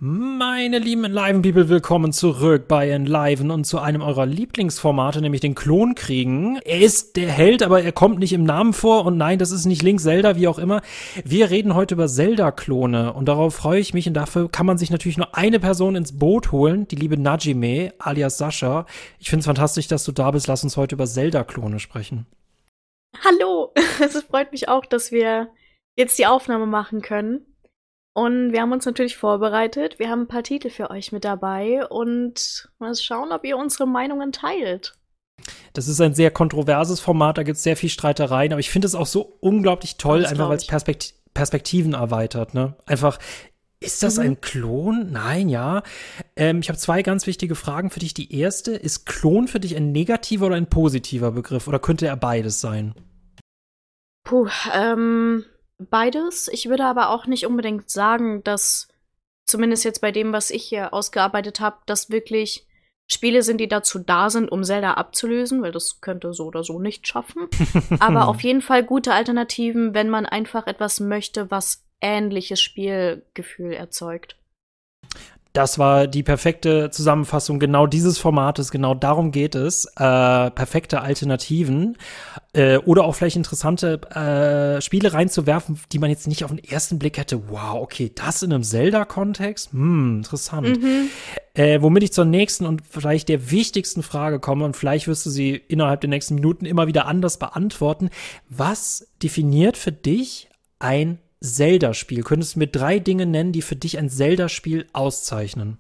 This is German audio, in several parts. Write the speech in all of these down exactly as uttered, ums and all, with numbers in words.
Meine lieben Enliven-People, willkommen zurück bei Enliven und zu einem eurer Lieblingsformate, nämlich den Klonkriegen. Er ist der Held, aber er kommt nicht im Namen vor und nein, das ist nicht Link, Zelda, wie auch immer. Wir reden heute über Zelda-Klone und darauf freue ich mich und dafür kann man sich natürlich nur eine Person ins Boot holen, die liebe Najime, alias Sascha. Ich finde es fantastisch, dass du da bist. Lass uns heute über Zelda-Klone sprechen. Hallo, es freut mich auch, dass wir jetzt die Aufnahme machen können. Und wir haben uns natürlich vorbereitet. Wir haben ein paar Titel für euch mit dabei und mal schauen, ob ihr unsere Meinungen teilt. Das ist ein sehr kontroverses Format, da gibt es sehr viel Streitereien, aber ich finde es auch so unglaublich toll, Das einfach weil es glaub Perspekt- Perspektiven erweitert, ne? Einfach, ist das Mhm. ein Klon? Nein, ja. Ähm, ich habe zwei ganz wichtige Fragen für dich. Die erste, ist Klon für dich ein negativer oder ein positiver Begriff? Oder könnte er beides sein? Puh, ähm, beides. Ich würde aber auch nicht unbedingt sagen, dass, zumindest jetzt bei dem, was ich hier ausgearbeitet habe, dass wirklich Spiele sind, die dazu da sind, um Zelda abzulösen, weil das könnte so oder so nicht schaffen. Aber auf jeden Fall gute Alternativen, wenn man einfach etwas möchte, was ähnliches Spielgefühl erzeugt. Das war die perfekte Zusammenfassung genau dieses Formates, genau darum geht es. Äh, perfekte Alternativen äh, oder auch vielleicht interessante äh, Spiele reinzuwerfen, die man jetzt nicht auf den ersten Blick hätte. Wow, okay, das in einem Zelda-Kontext? Hm, interessant. Mhm. Äh, womit ich zur nächsten und vielleicht der wichtigsten Frage komme und vielleicht wirst du sie innerhalb der nächsten Minuten immer wieder anders beantworten. Was definiert für dich ein Zelda-Spiel? Könntest du mir drei Dinge nennen, die für dich ein Zelda-Spiel auszeichnen?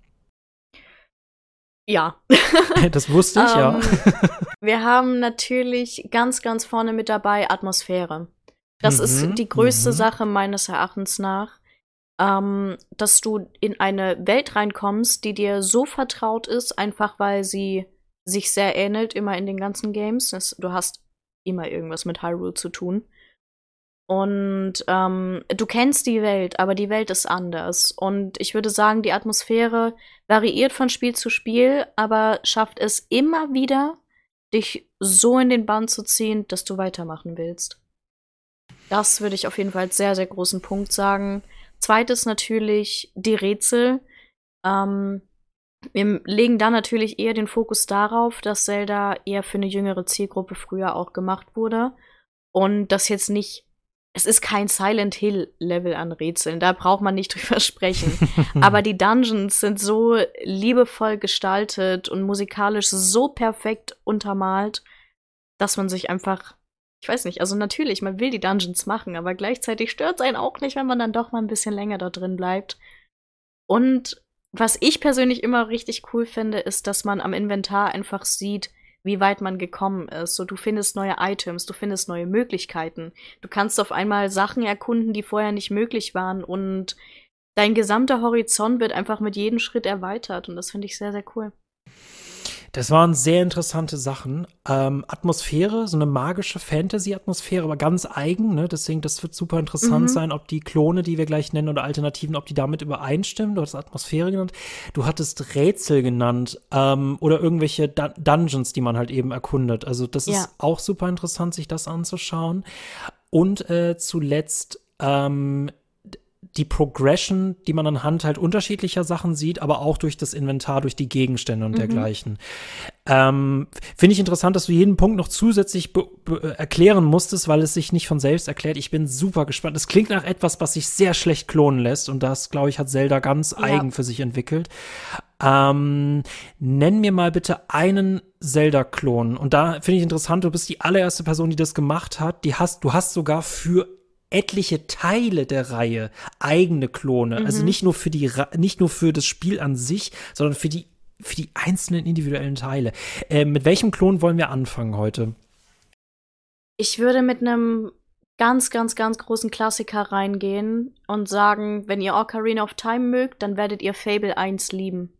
Ja. Das wusste ich, ja. Ähm, wir haben natürlich ganz, ganz vorne mit dabei Atmosphäre. Das Mhm, ist die größte mhm. Sache meines Erachtens nach, ähm, dass du in eine Welt reinkommst, die dir so vertraut ist, einfach weil sie sich sehr ähnelt, immer in den ganzen Games. Das, du hast immer irgendwas mit Hyrule zu tun. Und ähm, du kennst die Welt, aber die Welt ist anders. Und ich würde sagen, die Atmosphäre variiert von Spiel zu Spiel, aber schafft es immer wieder, dich so in den Bann zu ziehen, dass du weitermachen willst. Das würde ich auf jeden Fall als sehr, sehr großen Punkt sagen. Zweites natürlich die Rätsel. Ähm, wir legen da natürlich eher den Fokus darauf, dass Zelda eher für eine jüngere Zielgruppe früher auch gemacht wurde. Und das jetzt nicht Es ist kein Silent Hill-Level an Rätseln, da braucht man nicht drüber sprechen. Aber die Dungeons sind so liebevoll gestaltet und musikalisch so perfekt untermalt, dass man sich einfach, ich weiß nicht, also natürlich, man will die Dungeons machen, aber gleichzeitig stört es einen auch nicht, wenn man dann doch mal ein bisschen länger da drin bleibt. Und was ich persönlich immer richtig cool finde, ist, dass man am Inventar einfach sieht, wie weit man gekommen ist. So, du findest neue Items, du findest neue Möglichkeiten. Du kannst auf einmal Sachen erkunden, die vorher nicht möglich waren. Und dein gesamter Horizont wird einfach mit jedem Schritt erweitert. Und das finde ich sehr, sehr cool. Das waren sehr interessante Sachen. Ähm, Atmosphäre, so eine magische Fantasy-Atmosphäre, aber ganz eigen, ne? Deswegen, das wird super interessant Mhm. sein, ob die Klone, die wir gleich nennen, oder Alternativen, ob die damit übereinstimmen. Du hast Atmosphäre genannt. Du hattest Rätsel genannt, ähm, oder irgendwelche Dun- Dungeons, die man halt eben erkundet. Also, das Ja. ist auch super interessant, sich das anzuschauen. Und äh, zuletzt, ähm, die Progression, die man anhand halt unterschiedlicher Sachen sieht, aber auch durch das Inventar, durch die Gegenstände und Mhm. dergleichen. Ähm, Finde ich interessant, dass du jeden Punkt noch zusätzlich be- be- erklären musstest, weil es sich nicht von selbst erklärt. Ich bin super gespannt. Es klingt nach etwas, was sich sehr schlecht klonen lässt und das, glaube ich, hat Zelda ganz Ja. eigen für sich entwickelt. Ähm, nenn mir mal bitte einen Zelda-Klon. Und da finde ich interessant, du bist die allererste Person, die das gemacht hat. Die hast, du hast sogar für etliche Teile der Reihe eigene Klone. Mhm. Also nicht nur für die, Ra- nicht nur für das Spiel an sich, sondern für die, für die einzelnen individuellen Teile. Äh, mit welchem Klon wollen wir anfangen heute? Ich würde mit einem ganz, ganz, ganz großen Klassiker reingehen und sagen, wenn ihr Ocarina of Time mögt, dann werdet ihr Fable eins lieben.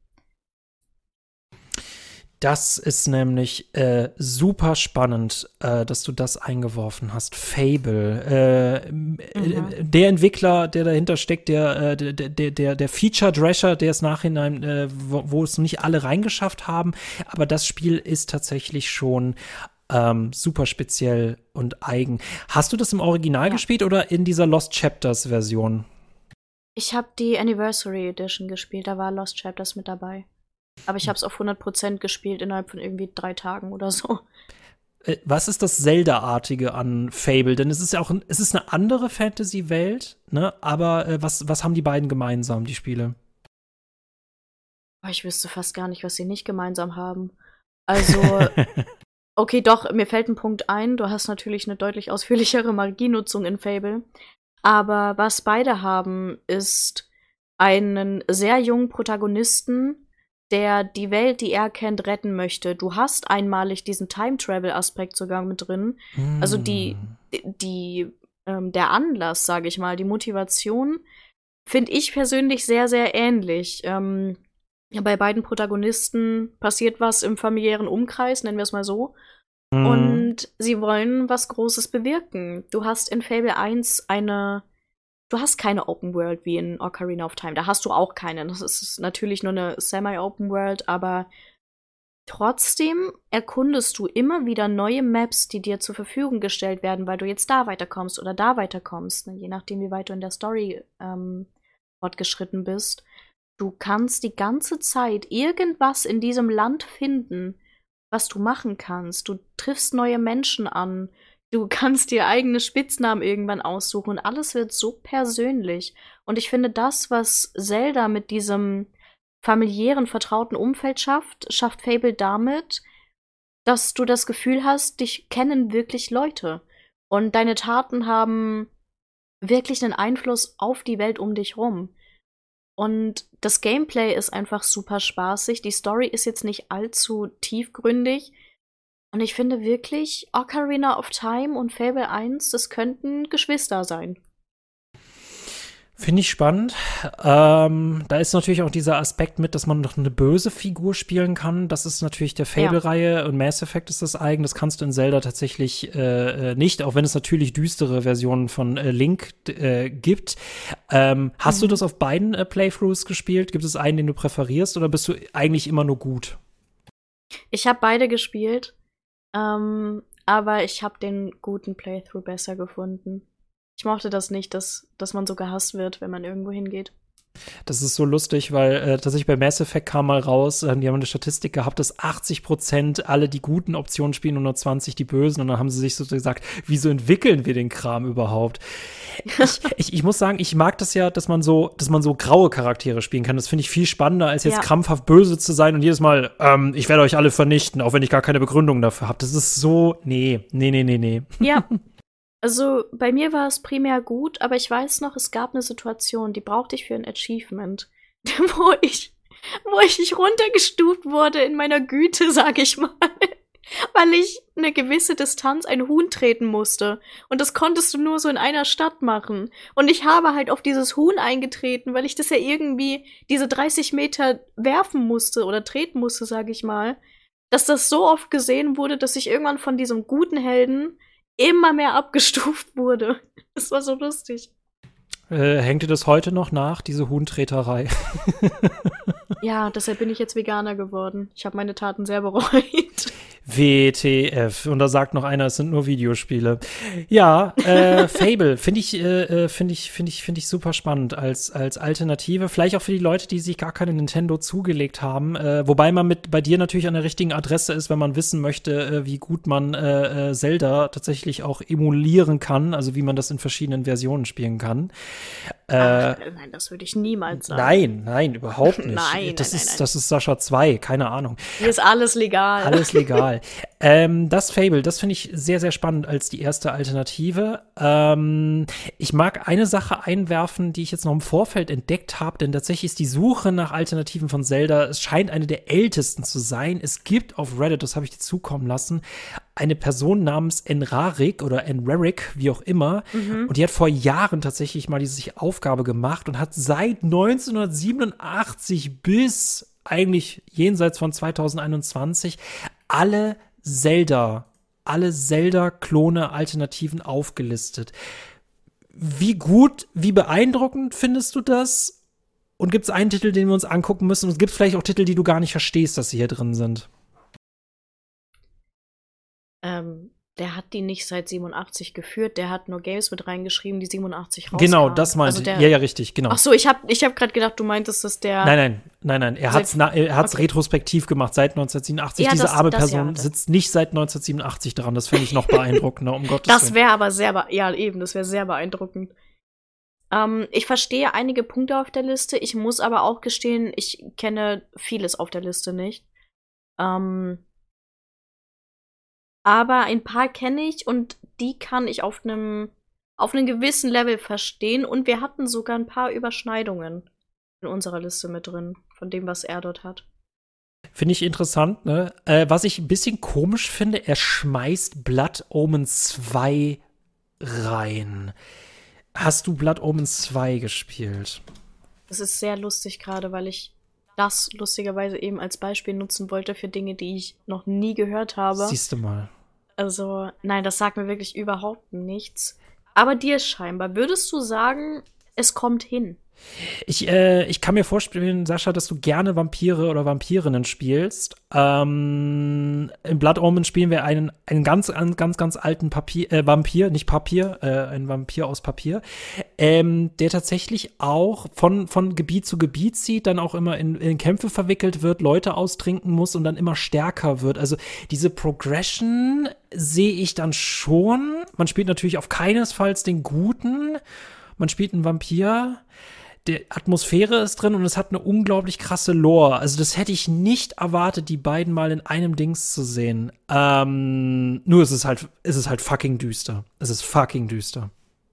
Das ist nämlich äh, super spannend, äh, dass du das eingeworfen hast. Fable. Äh, Mhm. äh, der Entwickler, der dahinter steckt, der, äh, der, der, der, der Feature-Drescher, der es nachhinein, äh, wo, wo es nicht alle reingeschafft haben. Aber das Spiel ist tatsächlich schon ähm, super speziell und eigen. Hast du das im Original Ja. gespielt oder in dieser Lost Chapters-Version? Ich habe die Anniversary Edition gespielt, da war Lost Chapters mit dabei. Aber ich habe es auf hundert Prozent gespielt innerhalb von irgendwie drei Tagen oder so. Was ist das Zelda-artige an Fable? Denn es ist ja auch, es ist eine andere Fantasy-Welt, ne? Aber äh, was, was haben die beiden gemeinsam, die Spiele? Ich wüsste fast gar nicht, was sie nicht gemeinsam haben. Also, okay, doch, mir fällt ein Punkt ein. Du hast natürlich eine deutlich ausführlichere Magienutzung in Fable. Aber was beide haben, ist einen sehr jungen Protagonisten, der die Welt, die er kennt, retten möchte. Du hast einmalig diesen Time-Travel-Aspekt sogar mit drin. Mm. Also die, die, ähm, der Anlass, sage ich mal, die Motivation, finde ich persönlich sehr, sehr ähnlich. Ähm, ja, bei beiden Protagonisten passiert was im familiären Umkreis, nennen wir es mal so. Mm. Und sie wollen was Großes bewirken. Du hast in Fable eins eine Du hast keine Open World wie in Ocarina of Time. Da hast du auch keine. Das ist natürlich nur eine Semi-Open World, aber trotzdem erkundest du immer wieder neue Maps, die dir zur Verfügung gestellt werden, weil du jetzt da weiterkommst oder da weiterkommst, je nachdem, wie weit du in der Story ähm, fortgeschritten bist. Du kannst die ganze Zeit irgendwas in diesem Land finden, was du machen kannst. Du triffst neue Menschen an. Du kannst dir eigene Spitznamen irgendwann aussuchen und alles wird so persönlich. Und ich finde, das, was Zelda mit diesem familiären, vertrauten Umfeld schafft, schafft Fable damit, dass du das Gefühl hast, dich kennen wirklich Leute. Und deine Taten haben wirklich einen Einfluss auf die Welt um dich rum. Und das Gameplay ist einfach super spaßig. Die Story ist jetzt nicht allzu tiefgründig. Und ich finde wirklich, Ocarina of Time und Fable eins, das könnten Geschwister sein. Finde ich spannend. Ähm, da ist natürlich auch dieser Aspekt mit, dass man noch eine böse Figur spielen kann. Das ist natürlich der Fable-Reihe ja. Und Mass Effect ist das eigen. Das kannst du in Zelda tatsächlich äh, nicht, auch wenn es natürlich düstere Versionen von äh, Link äh, gibt. Ähm, hast mhm. du das auf beiden äh, Playthroughs gespielt? Gibt es einen, den du präferierst, oder bist du eigentlich immer nur gut? Ich habe beide gespielt. Ähm, aber ich habe den guten Playthrough besser gefunden. Ich mochte das nicht, dass, dass man so gehasst wird, wenn man irgendwo hingeht. Das ist so lustig, weil äh, tatsächlich bei Mass Effect kam mal raus, äh, die haben eine Statistik gehabt, dass achtzig Prozent alle die guten Optionen spielen und nur zwanzig die bösen. Und dann haben sie sich so gesagt, wieso entwickeln wir den Kram überhaupt? ich, ich, ich muss sagen, ich mag das ja, dass man so, dass man so graue Charaktere spielen kann. Das finde ich viel spannender, als jetzt ja. krampfhaft böse zu sein und jedes Mal, ähm, ich werde euch alle vernichten, auch wenn ich gar keine Begründung dafür habe. Das ist so, nee, nee, nee, nee, nee. Ja. Also, bei mir war es primär gut, aber ich weiß noch, es gab eine Situation, die brauchte ich für ein Achievement, wo ich, wo ich nicht runtergestuft wurde in meiner Güte, sag ich mal, weil ich eine gewisse Distanz ein Huhn treten musste. Und das konntest du nur so in einer Stadt machen. Und ich habe halt auf dieses Huhn eingetreten, weil ich das ja irgendwie diese dreißig Meter werfen musste oder treten musste, sag ich mal, dass das so oft gesehen wurde, dass ich irgendwann von diesem guten Helden immer mehr abgestuft wurde. Das war so lustig. Äh, hängt dir das heute noch nach, diese Huhntreterei? Ja, deshalb bin ich jetzt Veganer geworden. Ich habe meine Taten sehr bereut. W T F. Und da sagt noch einer, es sind nur Videospiele. Ja, äh, Fable finde ich, äh, finde ich, finde ich, finde ich super spannend als als Alternative. Vielleicht auch für die Leute, die sich gar keine Nintendo zugelegt haben. Äh, wobei man mit bei dir natürlich an der richtigen Adresse ist, wenn man wissen möchte, äh, wie gut man äh, Zelda tatsächlich auch emulieren kann, also wie man das in verschiedenen Versionen spielen kann. Ach, äh, nein, das würde ich niemals sagen. Nein, nein, überhaupt nicht. nein, das nein, ist, nein, nein. das ist Sascha zwei, keine Ahnung. Hier ist alles legal. Alles legal. ähm, das Fable, das finde ich sehr, sehr spannend als die erste Alternative. Ähm, ich mag eine Sache einwerfen, die ich jetzt noch im Vorfeld entdeckt habe, denn tatsächlich ist die Suche nach Alternativen von Zelda, es scheint eine der ältesten zu sein. Es gibt auf Reddit, das habe ich dir zukommen lassen, eine Person namens Enrarik oder Enrarik, wie auch immer, mhm. und die hat vor Jahren tatsächlich mal diese Aufgabe gemacht und hat seit neunzehnhundertsiebenundachtzig bis eigentlich jenseits von zweitausendeinundzwanzig alle Zelda, alle Zelda-Klone Alternativen aufgelistet. Wie gut, wie beeindruckend findest du das? Und gibt es einen Titel, den wir uns angucken müssen? Und es gibt vielleicht auch Titel, die du gar nicht verstehst, dass sie hier drin sind? Ähm, der hat die nicht seit siebenundachtzig geführt, der hat nur Games mit reingeschrieben, die siebenundachtzig rauskamen. Genau, das meinte also ich. Ja, ja, richtig, genau. Ach so, ich hab, ich hab gerade gedacht, du meintest, dass der Nein, nein, nein, nein. Er hat's, na, er hat's okay. retrospektiv gemacht, seit neunzehnhundertsiebenundachtzig. Ja, Diese das, arme das Person ja, das. sitzt nicht seit neunzehnhundertsiebenundachtzig dran. Das finde ich noch beeindruckender, um Gottes Willen. Das wäre aber sehr, be- ja eben, das wäre sehr beeindruckend. Ähm, ich verstehe einige Punkte auf der Liste. Ich muss aber auch gestehen, ich kenne vieles auf der Liste nicht. Ähm, aber ein paar kenne ich und die kann ich auf einem auf einem gewissen Level verstehen. Und wir hatten sogar ein paar Überschneidungen in unserer Liste mit drin, von dem, was er dort hat. Finde ich interessant, ne? Äh, was ich ein bisschen komisch finde, er schmeißt Blood Omen zwei rein. Hast du Blood Omen zwei gespielt? Das ist sehr lustig gerade, weil ich das lustigerweise eben als Beispiel nutzen wollte für Dinge, die ich noch nie gehört habe. Siehst du mal. Also, nein, das sagt mir wirklich überhaupt nichts. Aber dir scheinbar. Würdest du sagen, es kommt hin? Ich, äh, ich kann mir vorstellen, Sascha, dass du gerne Vampire oder Vampirinnen spielst. Ähm, in Blood Omen spielen wir einen, einen ganz, ganz, ganz alten Papier, äh, Vampir, nicht Papier, äh, ein Vampir aus Papier, ähm, der tatsächlich auch von, von Gebiet zu Gebiet zieht, dann auch immer in, in Kämpfe verwickelt wird, Leute austrinken muss und dann immer stärker wird. Also diese Progression sehe ich dann schon. Man spielt natürlich auf keinesfalls den Guten. Man spielt einen Vampir. Die Atmosphäre ist drin und es hat eine unglaublich krasse Lore. Also das hätte ich nicht erwartet, die beiden mal in einem Dings zu sehen. Ähm, nur ist es halt, ist es halt fucking düster. Es ist fucking düster.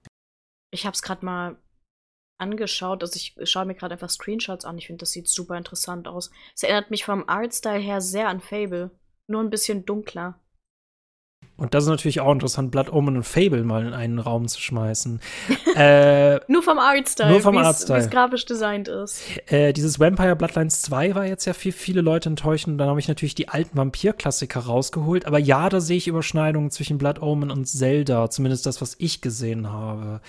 Ich hab's gerade mal angeschaut. Also ich schaue mir gerade einfach Screenshots an. Ich finde, das sieht super interessant aus. Es erinnert mich vom Artstyle her sehr an Fable. Nur ein bisschen dunkler. Und das ist natürlich auch interessant, Blood Omen und Fable mal in einen Raum zu schmeißen. äh, nur vom Artstyle, nur vom Artstyle, wie es grafisch designt ist. Äh, dieses Vampire Bloodlines zwei war jetzt ja für viele Leute enttäuschend. Dann habe ich natürlich die alten Vampir-Klassiker rausgeholt. Aber ja, da sehe ich Überschneidungen zwischen Blood Omen und Zelda. Zumindest das, was ich gesehen habe.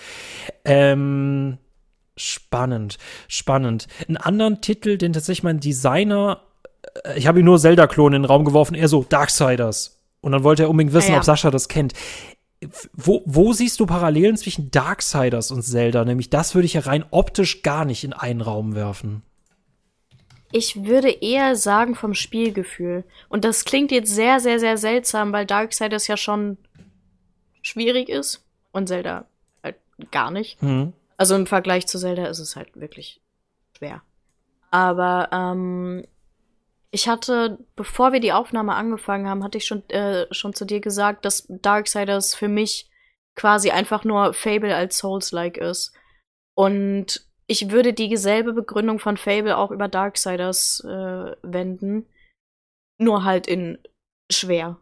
Ähm, spannend, spannend. Einen anderen Titel, den tatsächlich mein Designer, äh, ich habe ihm nur Zelda-Klone in den Raum geworfen, eher so Darksiders. Und dann wollte er unbedingt wissen, ah, ja. ob Sascha das kennt. Wo, wo siehst du Parallelen zwischen Darksiders und Zelda? Nämlich, das würde ich ja rein optisch gar nicht in einen Raum werfen. Ich würde eher sagen vom Spielgefühl. Und das klingt jetzt sehr, sehr, sehr seltsam, weil Darksiders ja schon schwierig ist. Und Zelda halt gar nicht. Mhm. Also im Vergleich zu Zelda ist es halt wirklich schwer. Aber, ähm, ich hatte, bevor wir die Aufnahme angefangen haben, hatte ich schon, äh, schon zu dir gesagt, dass Darksiders für mich quasi einfach nur Fable als Souls-like ist. Und ich würde dieselbe Begründung von Fable auch über Darksiders äh, wenden. Nur halt in schwer.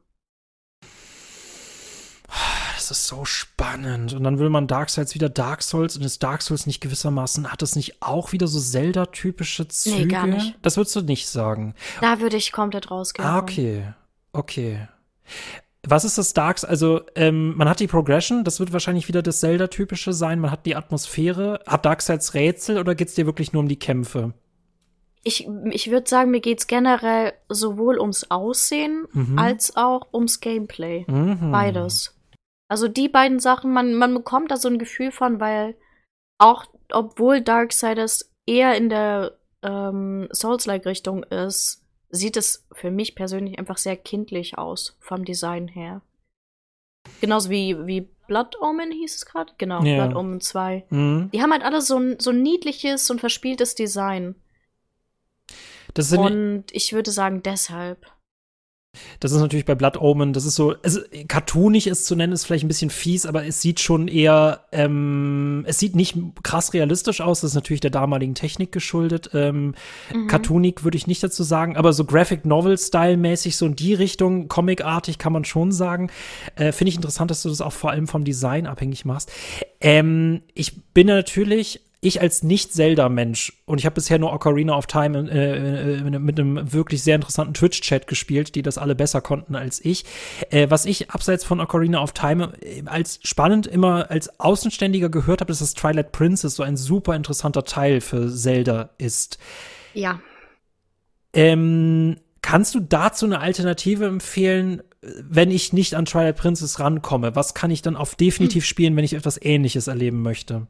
Das ist so spannend. Und dann will man Darksiders wieder Dark Souls und ist Dark Souls nicht gewissermaßen, hat das nicht auch wieder so Zelda-typische Züge? Nee, gar nicht. Das würdest du nicht sagen. Da würde ich komplett rausgehen. Ah, okay. Okay. Was ist das Dark? Also, ähm, man hat die Progression, das wird wahrscheinlich wieder das Zelda-typische sein. Man hat die Atmosphäre. Hat Darksiders Rätsel oder geht's dir wirklich nur um die Kämpfe? Ich, ich würde sagen, mir geht's generell sowohl ums Aussehen mhm. als auch ums Gameplay. Mhm. Beides. Also die beiden Sachen, man, man bekommt da so ein Gefühl von, weil auch, obwohl Darksiders eher in der ähm, Souls-like-Richtung ist, sieht es für mich persönlich einfach sehr kindlich aus, vom Design her. Genauso wie, wie Blood Omen hieß es gerade? Genau, ja. Blood Omen zwei. Mhm. Die haben halt alle so ein, so ein niedliches und verspieltes Design. Das sind und ich würde sagen, deshalb. Das ist natürlich bei Blood Omen, das ist so, also cartoonig ist zu nennen, ist vielleicht ein bisschen fies, aber es sieht schon eher, ähm, es sieht nicht krass realistisch aus, das ist natürlich der damaligen Technik geschuldet. Ähm, mhm. Cartoonig würde ich nicht dazu sagen, aber so Graphic Novel-Style-mäßig, so in die Richtung, comicartig kann man schon sagen. Äh, Finde ich interessant, dass du das auch vor allem vom Design abhängig machst. Ähm, ich bin natürlich Ich als Nicht-Zelda-Mensch, und ich habe bisher nur Ocarina of Time äh, äh, mit einem wirklich sehr interessanten Twitch-Chat gespielt, die das alle besser konnten als ich. Äh, was ich abseits von Ocarina of Time als spannend immer als Außenständiger gehört habe, dass das Twilight Princess so ein super interessanter Teil für Zelda ist. Ja. Ähm, kannst du dazu eine Alternative empfehlen? wenn ich nicht an Twilight Princess rankomme? Was kann ich dann auf definitiv spielen, wenn ich etwas Ähnliches erleben möchte?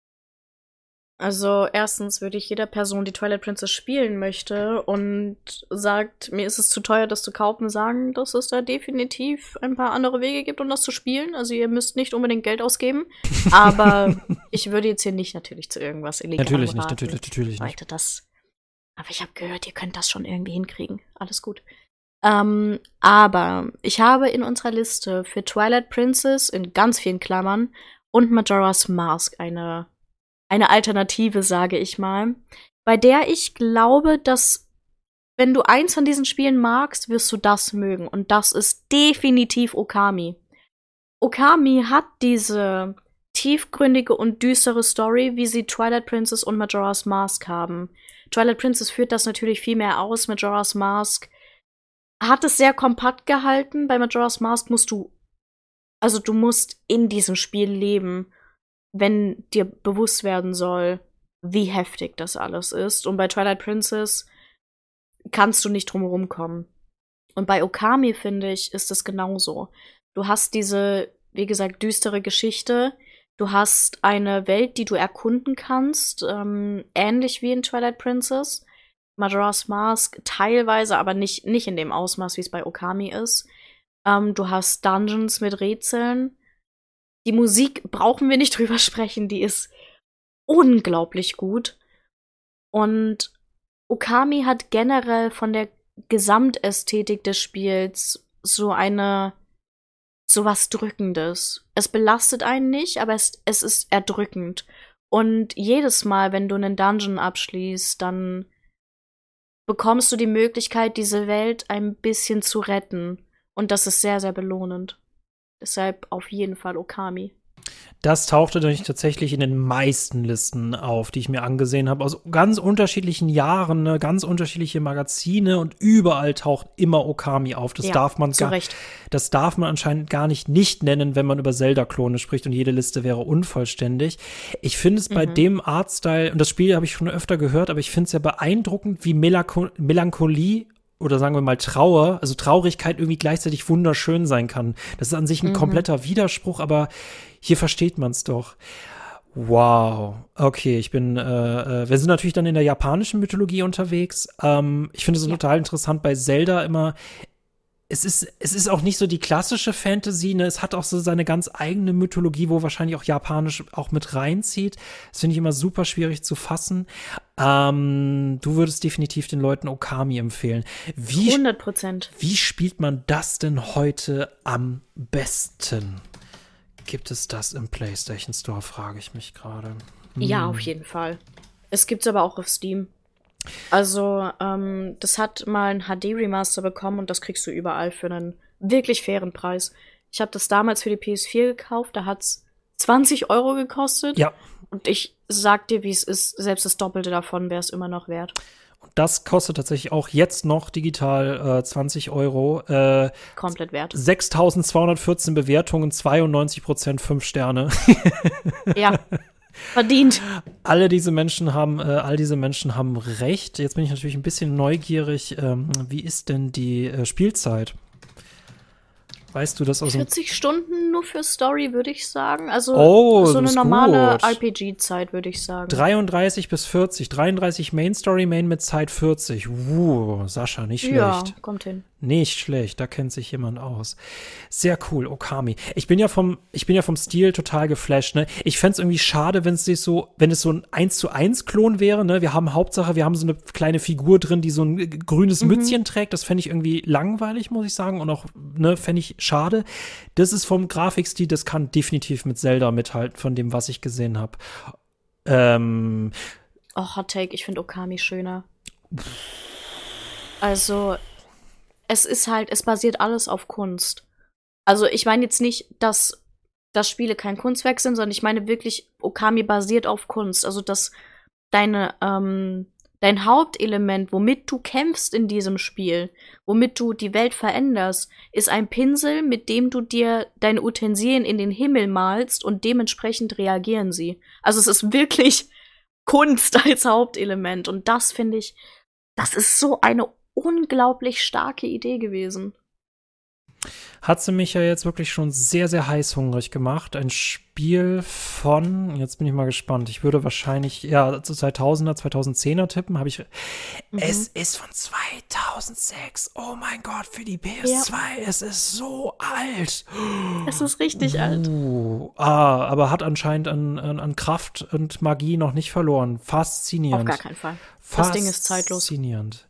Also erstens würde ich jeder Person, die Twilight Princess spielen möchte und sagt, mir ist es zu teuer, das zu kaufen, sagen, dass es da definitiv ein paar andere Wege gibt, um das zu spielen. Also ihr müsst nicht unbedingt Geld ausgeben. Aber ich würde jetzt hier nicht natürlich zu irgendwas illegalem Natürlich nicht, raten. natürlich, natürlich nicht. Leute, das. Aber ich habe gehört, ihr könnt das schon irgendwie hinkriegen. Alles gut. Ähm, aber ich habe in unserer Liste für Twilight Princess in ganz vielen Klammern und Majora's Mask eine Eine Alternative, sage ich mal, bei der ich glaube, dass, wenn du eins von diesen Spielen magst, wirst du das mögen. Und das ist definitiv Okami. Okami hat diese tiefgründige und düstere Story, wie sie Twilight Princess und Majora's Mask haben. Twilight Princess führt das natürlich viel mehr aus. Majora's Mask hat es sehr kompakt gehalten. Bei Majora's Mask musst du, also du musst in diesem Spiel leben, wenn dir bewusst werden soll, wie heftig das alles ist. Und bei Twilight Princess kannst du nicht drumherum kommen. Und bei Okami, finde ich, ist es genauso. Du hast diese, wie gesagt, düstere Geschichte. Du hast eine Welt, die du erkunden kannst, ähm, ähnlich wie in Twilight Princess. Majora's Mask teilweise, aber nicht, nicht in dem Ausmaß, wie es bei Okami ist. Ähm, du hast Dungeons mit Rätseln. Die Musik brauchen wir nicht drüber sprechen, die ist unglaublich gut. Und Okami hat generell von der Gesamtästhetik des Spiels so eine, so was Drückendes. Es belastet einen nicht, aber es, es ist erdrückend. Und jedes Mal, wenn du einen Dungeon abschließt, dann bekommst du die Möglichkeit, diese Welt ein bisschen zu retten. Und das ist sehr, sehr belohnend. Deshalb auf jeden Fall Okami. Das tauchte nämlich tatsächlich in den meisten Listen auf, die ich mir angesehen habe, aus ganz unterschiedlichen Jahren, ne, ganz unterschiedliche Magazine und überall taucht immer Okami auf. Das ja, darf man gar, Recht. das darf man anscheinend gar nicht nicht nennen, wenn man über Zelda-Klone spricht und jede Liste wäre unvollständig. Ich finde es bei Mhm. dem Artstyle, und das Spiel habe ich schon öfter gehört, aber ich finde es ja beeindruckend, wie Melancho- Melancholie oder sagen wir mal Trauer, also Traurigkeit irgendwie gleichzeitig wunderschön sein kann. Das ist an sich ein Mhm. kompletter Widerspruch, aber hier versteht man es doch. Wow. Okay, ich bin, äh, äh, wir sind natürlich dann in der japanischen Mythologie unterwegs. Ähm, ich finde es Ja. total interessant bei Zelda immer. Es ist, es ist auch nicht so die klassische Fantasy, ne? Es hat auch so seine ganz eigene Mythologie, wo wahrscheinlich auch japanisch auch mit reinzieht. Das finde ich immer super schwierig zu fassen. Ähm, du würdest definitiv den Leuten Okami empfehlen. Wie, hundert Prozent. wie spielt man das denn heute am besten? Gibt es das im PlayStation Store, frage ich mich gerade. Hm. Ja, auf jeden Fall. Es gibt's aber auch auf Steam. Also, ähm, das hat mal ein H D-Remaster bekommen und das kriegst du überall für einen wirklich fairen Preis. Ich habe das damals für die P S vier gekauft, da hat's zwanzig Euro gekostet. Ja. Und ich sag dir, wie es ist, selbst das Doppelte davon wäre es immer noch wert. Das kostet tatsächlich auch jetzt noch digital äh, zwanzig Euro. Äh, Komplett wert. sechstausendzweihundertvierzehn Bewertungen, zweiundneunzig Prozent fünf Sterne. Ja, verdient. Alle diese Menschen haben, äh, all diese Menschen haben recht. Jetzt bin ich natürlich ein bisschen neugierig. Ähm, wie ist denn die äh, Spielzeit? Weißt du das aus dem vierzig Stunden nur für Story, würde ich sagen. Also Oh, so das eine ist normale gut. R P G-Zeit, würde ich sagen. dreiunddreißig bis vierzig, dreiunddreißig Main Story, Main mit Zeit vierzig. Uh, Sascha, nicht schlecht. Ja, kommt hin. Nicht schlecht, da kennt sich jemand aus. Sehr cool, Okami. Ich bin ja vom, ich bin ja vom Stil total geflasht, ne? Ich fänd's irgendwie schade, wenn es sich so, wenn es so ein eins zu eins Klon wäre, ne? Wir haben Hauptsache, wir haben so eine kleine Figur drin, die so ein grünes Mhm. Mützchen trägt. Das fände ich irgendwie langweilig, muss ich sagen. Und auch, ne, fände ich schade. Das ist vom Grafikstil, das kann definitiv mit Zelda mithalten, von dem, was ich gesehen habe. Ähm, Oh, Hot Take, ich finde Okami schöner. Also, es ist halt, es basiert alles auf Kunst. Also, ich meine jetzt nicht, dass, dass Spiele kein Kunstwerk sind, sondern ich meine wirklich, Okami basiert auf Kunst. Also, dass deine, ähm, dein Hauptelement, womit du kämpfst in diesem Spiel, womit du die Welt veränderst, ist ein Pinsel, mit dem du dir deine Utensilien in den Himmel malst und dementsprechend reagieren sie. Also, es ist wirklich Kunst als Hauptelement. Und das finde ich, das ist so eine unglaublich starke Idee gewesen. hat sie mich ja jetzt wirklich schon sehr, sehr heißhungrig gemacht. Ein Spiel von, jetzt bin ich mal gespannt, ich würde wahrscheinlich, ja, zu zweitausender, zweitausendzehner tippen, habe ich, mhm. Es ist von zweitausendsechs, oh mein Gott, für die P S zwei, ja. Es ist so alt. Es ist richtig uh, alt. Ah, aber hat anscheinend an, an, an Kraft und Magie noch nicht verloren. Faszinierend. Auf gar keinen Fall. Das Ding ist zeitlos. Faszinierend.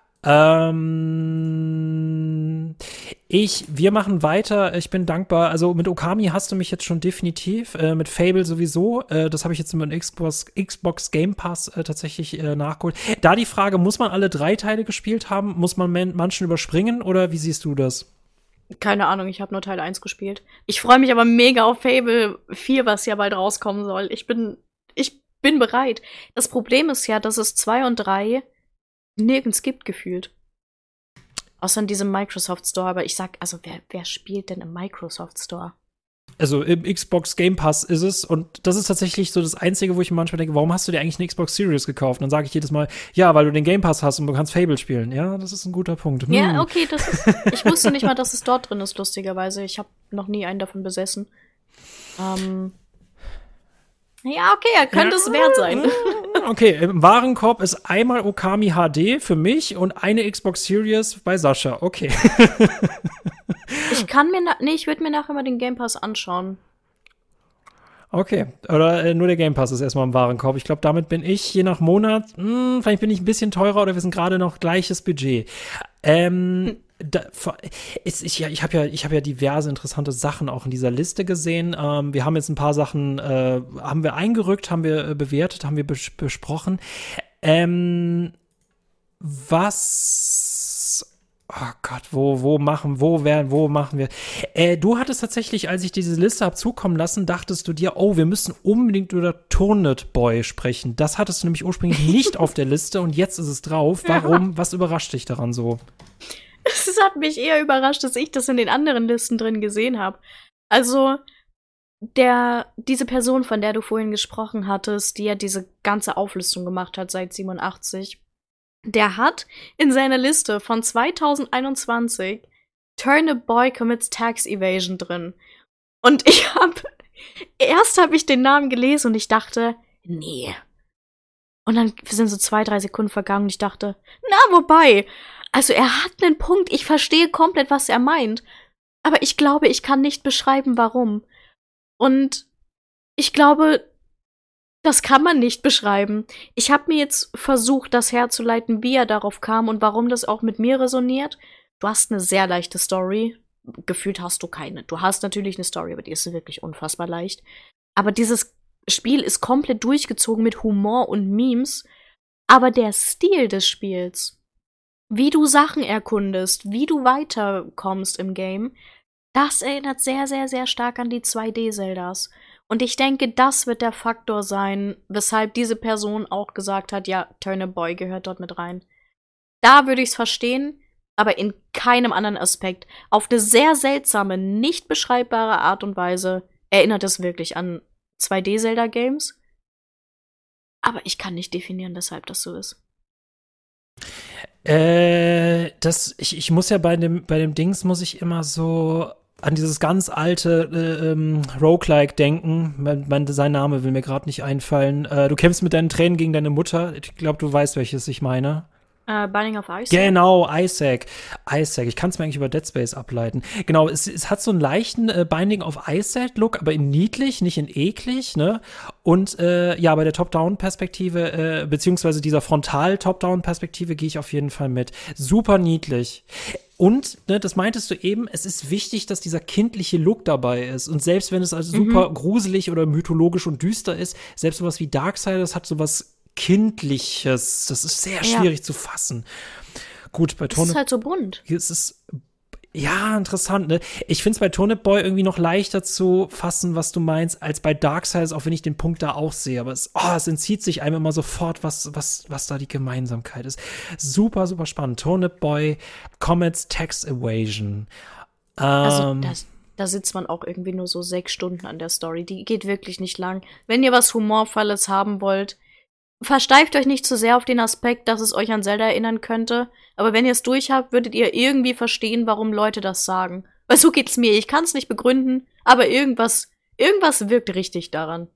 Ähm, ich, wir machen weiter. Ich bin dankbar. Also mit Okami hast du mich jetzt schon definitiv. Äh, mit Fable sowieso. Äh, das habe ich jetzt mit Xbox, Xbox Game Pass äh, tatsächlich äh, nachgeholt. Da die Frage, muss man alle drei Teile gespielt haben? Muss man man- manchen überspringen? Oder wie siehst du das? Keine Ahnung, ich habe nur Teil eins gespielt. Ich freue mich aber mega auf Fable vier, was ja bald rauskommen soll. Ich bin, ich bin bereit. Das Problem ist ja, dass es zwei und drei nirgends gibt, gefühlt. Außer in diesem Microsoft Store. Aber ich sag, also wer, wer spielt denn im Microsoft Store? Also im Xbox Game Pass ist es. Und das ist tatsächlich so das Einzige, wo ich mir manchmal denke, warum hast du dir eigentlich eine Xbox Series gekauft? Und dann sage ich jedes Mal, ja, weil du den Game Pass hast und du kannst Fable spielen. Ja, das ist ein guter Punkt. Hm. Ja, okay, das ist, ich wusste nicht mal, dass es dort drin ist, lustigerweise. Ich habe noch nie einen davon besessen. Ähm Ja, okay, er könnte ja. es wert sein. Okay, im Warenkorb ist einmal Okami H D für mich und eine Xbox Series bei Sascha. Okay. Ich kann mir, na- nee, ich würde mir nachher mal den Game Pass anschauen. Okay, oder äh, nur der Game Pass ist erstmal im Warenkorb. Ich glaube, damit bin ich je nach Monat, mh, vielleicht bin ich ein bisschen teurer oder wir sind gerade noch gleiches Budget. Ähm, hm. Da, ist, ich ja, ich habe ja, ich habe ja diverse interessante Sachen auch in dieser Liste gesehen. Ähm, wir haben jetzt ein paar Sachen, äh, haben wir eingerückt, haben wir äh, bewertet, haben wir bes- besprochen. Ähm, was? Oh Gott, wo, wo machen, wo werden, wo machen wir? Äh, du hattest tatsächlich, als ich diese Liste habe zukommen lassen, dachtest du dir, oh, wir müssen unbedingt über Turned Boy sprechen. Das hattest du nämlich ursprünglich nicht auf der Liste und jetzt ist es drauf. Warum? Ja. Was überrascht dich daran so? Es hat mich eher überrascht, dass ich das in den anderen Listen drin gesehen habe. Also, der, diese Person, von der du vorhin gesprochen hattest, die ja diese ganze Auflistung gemacht hat seit siebenundachtzig, der hat in seiner Liste von zweitausendeinundzwanzig Turnip Boy Commits Tax Evasion drin. Und ich hab, erst habe ich den Namen gelesen und ich dachte, nee. Und dann sind so zwei, drei Sekunden vergangen und ich dachte, na, wobei, also er hat einen Punkt, ich verstehe komplett, was er meint. Aber ich glaube, ich kann nicht beschreiben, warum. Und ich glaube, das kann man nicht beschreiben. Ich habe mir jetzt versucht, das herzuleiten, wie er darauf kam und warum das auch mit mir resoniert. Du hast eine sehr leichte Story. Gefühlt hast du keine. Du hast natürlich eine Story, aber die ist wirklich unfassbar leicht. Aber dieses Spiel ist komplett durchgezogen mit Humor und Memes. Aber der Stil des Spiels, wie du Sachen erkundest, wie du weiterkommst im Game, das erinnert sehr, sehr, sehr stark an die zwei D-Zeldas. Und ich denke, das wird der Faktor sein, weshalb diese Person auch gesagt hat, ja, Turnip Boy gehört dort mit rein. Da würde ich es verstehen, aber in keinem anderen Aspekt. Auf eine sehr seltsame, nicht beschreibbare Art und Weise erinnert es wirklich an zwei D-Zelda-Games. Aber ich kann nicht definieren, weshalb das so ist. Äh, das, ich, ich muss ja bei dem, bei dem Dings muss ich immer so an dieses ganz alte äh, ähm, Roguelike denken. Mein, mein, sein Name will mir gerade nicht einfallen. Äh, du kämpfst mit deinen Tränen gegen deine Mutter. Ich glaube, du weißt, welches ich meine. Uh, Binding of Isaac. Genau, Isaac. Isaac. Ich kann es mir eigentlich über Dead Space ableiten. Genau, es, es hat so einen leichten äh, Binding of Isaac-Look, aber in niedlich, nicht in eklig, ne? Und äh, ja, bei der Top-Down-Perspektive, äh, beziehungsweise dieser Frontal-Top-Down-Perspektive gehe ich auf jeden Fall mit. Super niedlich. Und, ne, das meintest du eben, es ist wichtig, dass dieser kindliche Look dabei ist. Und selbst wenn es also mhm. super gruselig oder mythologisch und düster ist, selbst sowas wie Darksiders hat sowas Kindliches. Das ist sehr schwierig ja. zu fassen. Gut, bei Turnip. Es ist halt so bunt. Es ist, ja, interessant, ne? Ich finde es bei Turnip Boy irgendwie noch leichter zu fassen, was du meinst, als bei Darksiders, auch wenn ich den Punkt da auch sehe. Aber es, oh, es entzieht sich einem immer sofort, was, was, was da die Gemeinsamkeit ist. Super, super spannend. Turnip Boy, Comets Tax Evasion. Ähm, also, das Da sitzt man auch irgendwie nur so sechs Stunden an der Story. Die geht wirklich nicht lang. Wenn ihr was Humorvolles haben wollt, versteift euch nicht zu sehr auf den Aspekt, dass es euch an Zelda erinnern könnte. Aber wenn ihr es durch habt, würdet ihr irgendwie verstehen, warum Leute das sagen. Weil so geht's mir. Ich kann's nicht begründen, aber irgendwas, irgendwas wirkt richtig daran.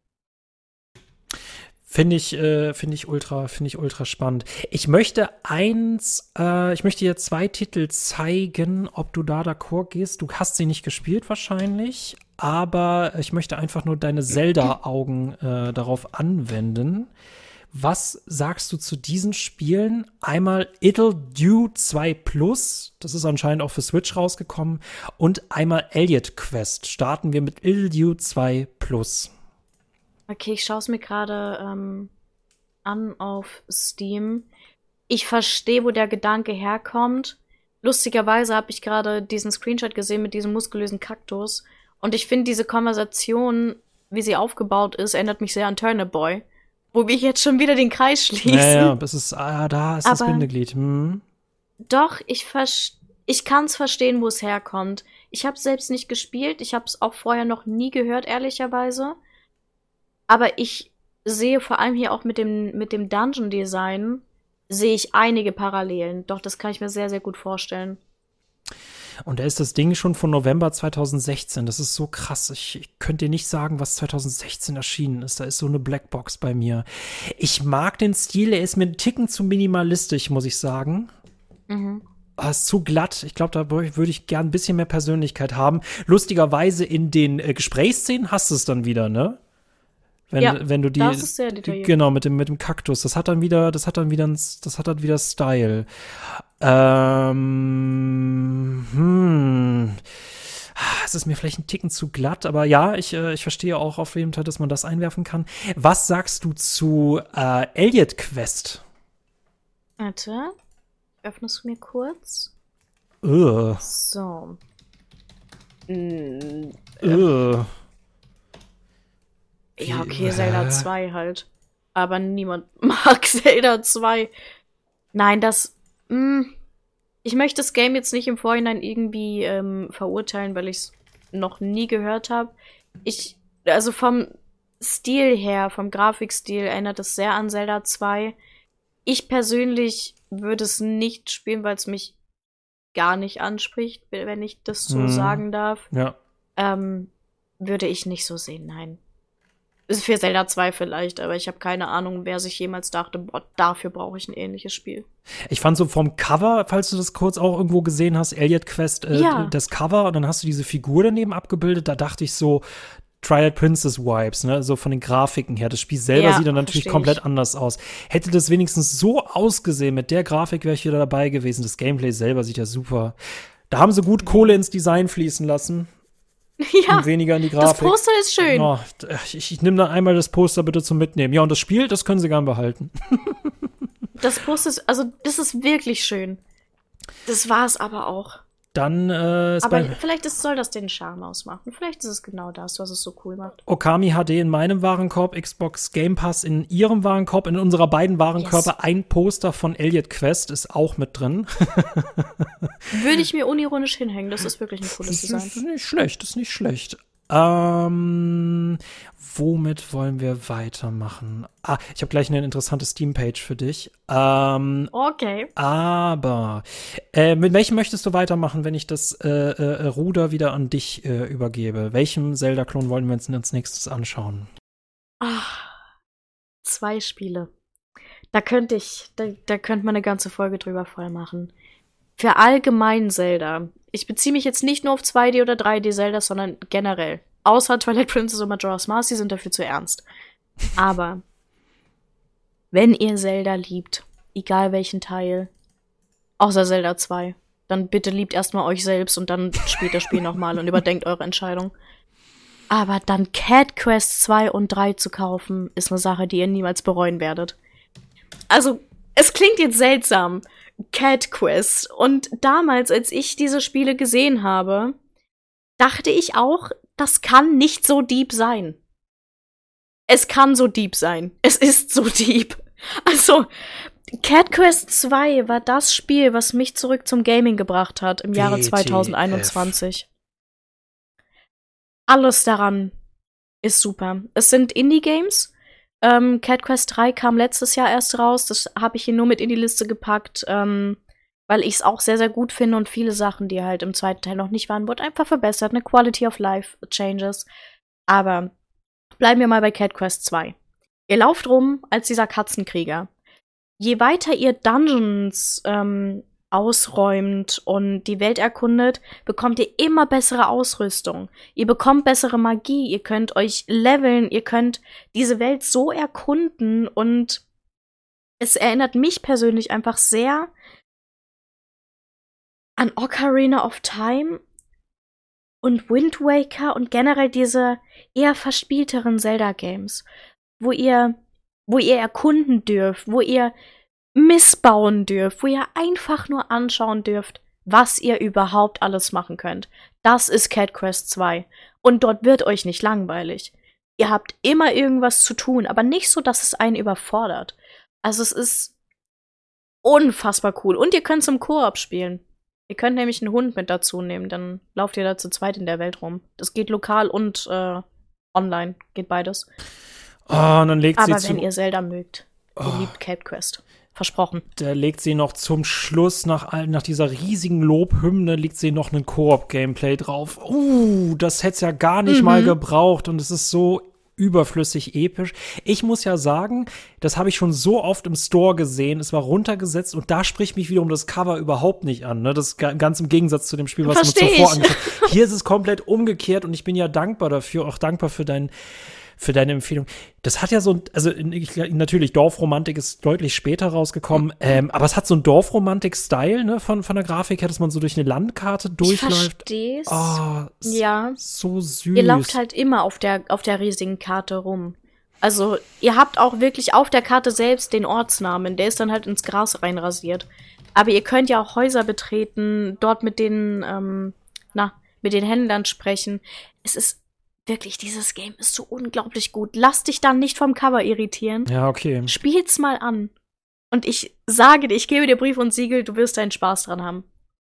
Finde ich, äh, finde ich ultra, finde ich ultra spannend. Ich möchte eins, äh, ich möchte dir zwei Titel zeigen, ob du da d'accord gehst. Du hast sie nicht gespielt wahrscheinlich, aber ich möchte einfach nur deine Zelda-Augen äh, darauf anwenden. Was sagst du zu diesen Spielen? Einmal Idle Dew zwei Plus, das ist anscheinend auch für Switch rausgekommen, und einmal Elliot Quest. Starten wir mit Idle Dew zwei Plus. Okay, ich schaue es mir gerade ähm, an auf Steam. Ich verstehe, wo der Gedanke herkommt. Lustigerweise habe ich gerade diesen Screenshot gesehen mit diesem muskulösen Kaktus. Und ich finde, diese Konversation, wie sie aufgebaut ist, erinnert mich sehr an Turnip Boy. Wo wir jetzt schon wieder den Kreis schließen. Ja, ja, das ist, ah, da ist das Aber Bindeglied. Hm. Doch, ich, vers- ich kann es verstehen, wo es herkommt. Ich habe es selbst nicht gespielt. Ich habe es auch vorher noch nie gehört, ehrlicherweise. Aber ich sehe vor allem hier auch mit dem, mit dem Dungeon-Design, sehe ich einige Parallelen. Doch, das kann ich mir sehr, sehr gut vorstellen. Und da ist das Ding schon von November zwanzig sechzehn. Das ist so krass. Ich, ich könnte dir nicht sagen, was zwanzig sechzehn erschienen ist. Da ist so eine Blackbox bei mir. Ich mag den Stil. Er ist mir einen Ticken zu minimalistisch, muss ich sagen. Mhm. Er ist zu glatt. Ich glaube, da würde ich gern ein bisschen mehr Persönlichkeit haben. Lustigerweise in den äh, Gesprächsszenen hast du es dann wieder, ne? Wenn, Ja, wenn du die, das ist sehr detailliert. Genau, mit dem, mit dem Kaktus. Das hat dann wieder, das hat dann wieder, das hat dann wieder Style. Ähm, hm. Es ist mir vielleicht ein Ticken zu glatt, aber ja, ich, äh, ich verstehe auch auf jeden Fall, dass man das einwerfen kann. Was sagst du zu äh, Elliot Quest? Warte, öffnest du mir kurz? Ugh. So. Mm, Ugh. Ja, okay, Äh. Zelda zwei halt. Aber niemand mag Zelda zwei. Nein, das. Mh, ich möchte das Game jetzt nicht im Vorhinein irgendwie ähm, verurteilen, weil ich es noch nie gehört habe. Ich, also vom Stil her, vom Grafikstil erinnert es sehr an Zelda zwei. Ich persönlich würde es nicht spielen, weil es mich gar nicht anspricht, wenn ich das so Mhm. sagen darf. Ja. Ähm, würde ich nicht so sehen, nein. Ist für Zelda zwei vielleicht, aber ich habe keine Ahnung, wer sich jemals dachte, boah, dafür brauche ich ein ähnliches Spiel. Ich fand so vom Cover, falls du das kurz auch irgendwo gesehen hast, Elliot Quest, äh, Ja. das Cover, und dann hast du diese Figur daneben abgebildet, da dachte ich so, Twilight Princess Vibes, ne, so von den Grafiken her. Das Spiel selber Ja, sieht dann natürlich versteh komplett ich. anders aus. Hätte das wenigstens so ausgesehen, mit der Grafik wäre ich wieder dabei gewesen. Das Gameplay selber sieht ja super. Da haben sie gut Kohle ins Design fließen lassen. Ja, Und weniger in die das Grafik. Poster ist schön. Oh, ich ich nehme dann einmal das Poster bitte zum Mitnehmen. Ja, und das Spiel, das können sie gern behalten. Das Poster ist, also das ist wirklich schön. Das war es aber auch. Dann äh, ist Aber bei vielleicht ist, soll das den Charme ausmachen. Vielleicht ist es genau das, was es so cool macht. Okami H D in meinem Warenkorb, Xbox Game Pass in ihrem Warenkorb, in unserer beiden Warenkörper Yes. ein Poster von Elliot Quest ist auch mit drin. Würde ich mir unironisch hinhängen. Das ist wirklich ein cooles Das ist Design. nicht schlecht, das ist nicht schlecht. Ähm, womit wollen wir weitermachen? Ah, ich habe gleich eine interessante Steam-Page für dich. Ähm, Okay. aber äh, mit welchem möchtest du weitermachen, wenn ich das äh, äh, Ruder wieder an dich äh, übergebe? Welchem Zelda-Klon wollen wir uns als nächstes anschauen? Ah, zwei Spiele. Da könnte ich, da, da könnte man eine ganze Folge drüber voll machen. Für allgemein Zelda. Ich beziehe mich jetzt nicht nur auf zwei D oder drei D Zelda, sondern generell. Außer Twilight Princess und Majora's Mask, die sind dafür zu ernst. Aber wenn ihr Zelda liebt, egal welchen Teil, außer Zelda zwei, dann bitte liebt erstmal euch selbst und dann spielt das Spiel nochmal und überdenkt eure Entscheidung. Aber dann Cat Quest zwei und drei zu kaufen, ist eine Sache, die ihr niemals bereuen werdet. Also, es klingt jetzt seltsam, Cat Quest. Und damals, als ich diese Spiele gesehen habe, dachte ich auch, das kann nicht so deep sein. Es kann so deep sein. Es ist so deep. Also, Cat Quest zwei war das Spiel, was mich zurück zum Gaming gebracht hat im Jahre W T F. zwanzig einundzwanzig. Alles daran ist super. Es sind Indie-Games. Ähm, Cat Quest drei kam letztes Jahr erst raus. Das habe ich hier nur mit in die Liste gepackt. Ähm, weil ich es auch sehr, sehr gut finde und viele Sachen, die halt im zweiten Teil noch nicht waren, wurden einfach verbessert, eine Quality of Life Changes. Aber bleiben wir mal bei Cat Quest zwei. Ihr lauft rum als dieser Katzenkrieger. Je weiter ihr Dungeons ähm, ausräumt und die Welt erkundet, bekommt ihr immer bessere Ausrüstung. Ihr bekommt bessere Magie, ihr könnt euch leveln, ihr könnt diese Welt so erkunden und es erinnert mich persönlich einfach sehr an Ocarina of Time und Wind Waker und generell diese eher verspielteren Zelda-Games, wo ihr, wo ihr erkunden dürft, wo ihr missbauen dürft, wo ihr einfach nur anschauen dürft, was ihr überhaupt alles machen könnt. Das ist Cat Quest zwei. Und dort wird euch nicht langweilig. Ihr habt immer irgendwas zu tun, aber nicht so, dass es einen überfordert. Also es ist unfassbar cool. Und ihr könnt es im Koop spielen. Ihr könnt nämlich einen Hund mit dazu nehmen, dann lauft ihr da zu zweit in der Welt rum. Das geht lokal und äh, online. Geht beides. Oh, und dann legt Aber sie wenn zu ihr Zelda mögt, ihr Oh. liebt Cat Quest. Versprochen. Da legt sie noch zum Schluss, nach, all- nach dieser riesigen Lobhymne, legt sie noch einen Koop-Gameplay drauf. Uh, das hätte es ja gar nicht Mhm. mal gebraucht und es ist so überflüssig episch. Ich muss ja sagen, das habe ich schon so oft im Store gesehen, es war runtergesetzt und da spricht mich wiederum das Cover überhaupt nicht an. Ne? Das ist ga- ganz im Gegensatz zu dem Spiel, was wir uns Versteh zuvor ich. angeschaut haben. Hier ist es komplett umgekehrt und ich bin ja dankbar dafür, auch dankbar für dein für deine Empfehlung. Das hat ja so ein, also ich, natürlich, Dorfromantik ist deutlich später rausgekommen, ähm, aber es hat so einen Dorfromantik-Style, ne, von, von der Grafik her, dass man so durch eine Landkarte Ich durchläuft. versteh's. Oh, s- Ja. so süß. Ihr lauft halt immer auf der, auf der riesigen Karte rum. Also, ihr habt auch wirklich auf der Karte selbst den Ortsnamen. Der ist dann halt ins Gras reinrasiert. Aber ihr könnt ja auch Häuser betreten, dort mit den, ähm, na, mit den Händlern sprechen. Es ist wirklich, dieses Game ist so unglaublich gut. Lass dich dann nicht vom Cover irritieren. Ja, okay. Spiel's mal an. Und ich sage dir, ich gebe dir Brief und Siegel, du wirst deinen Spaß dran haben.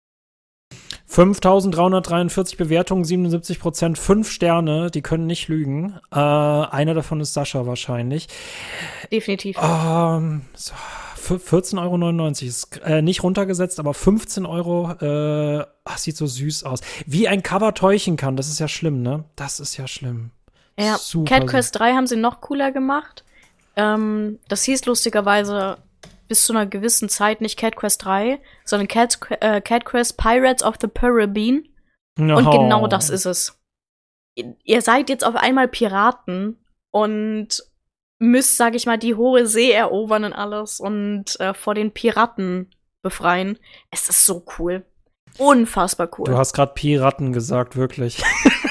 fünftausenddreihundertdreiundvierzig Bewertungen, siebenundsiebzig Prozent, fünf Sterne, die können nicht lügen. Äh, einer davon ist Sascha wahrscheinlich. Definitiv. Ähm, so, f- vierzehn Euro neunundneunzig ist äh, nicht runtergesetzt, aber fünfzehn Euro, äh, ach, sieht so süß aus. Wie ein Cover täuschen kann, das ist ja schlimm, ne? Das ist ja schlimm. Ja, Super Cat süß. Quest drei haben sie noch cooler gemacht. Ähm, das hieß lustigerweise bis zu einer gewissen Zeit nicht Cat Quest drei, sondern Cat, Qu- äh, Cat Quest Pirates of the Caribbean. Und Oh. genau das ist es. Ihr- Ihr seid jetzt auf einmal Piraten und müsst, sag ich mal, die hohe See erobern und alles und äh, vor den Piraten befreien. Es ist so cool. Unfassbar cool. Du hast gerade Piraten gesagt, wirklich.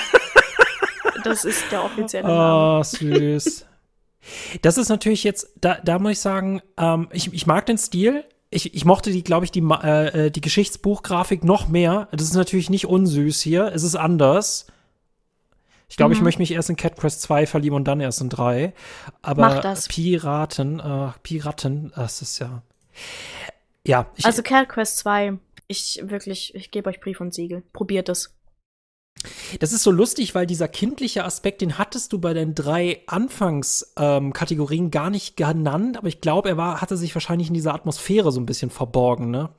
Das ist der offizielle Name. Oh, süß. Das ist natürlich jetzt, da, da muss ich sagen, ähm, ich, ich mag den Stil. Ich, ich mochte die, glaube ich, die, Ma- äh, die Geschichtsbuchgrafik noch mehr. Das ist natürlich nicht unsüß hier. Es ist anders. Ich glaube, ich Mhm. möchte mich erst in Cat Quest zwei verlieben und dann erst in drei. Aber Mach das. Piraten, äh, Piraten, das ist ja. Ja, ich, Also Cat Quest zwei, ich wirklich, ich gebe euch Brief und Siegel. Probiert es. das ist so lustig, weil dieser kindliche Aspekt, den hattest du bei den drei Anfangskategorien ähm, Kategorien gar nicht genannt, aber ich glaube, er war, hatte sich wahrscheinlich in dieser Atmosphäre so ein bisschen verborgen, ne?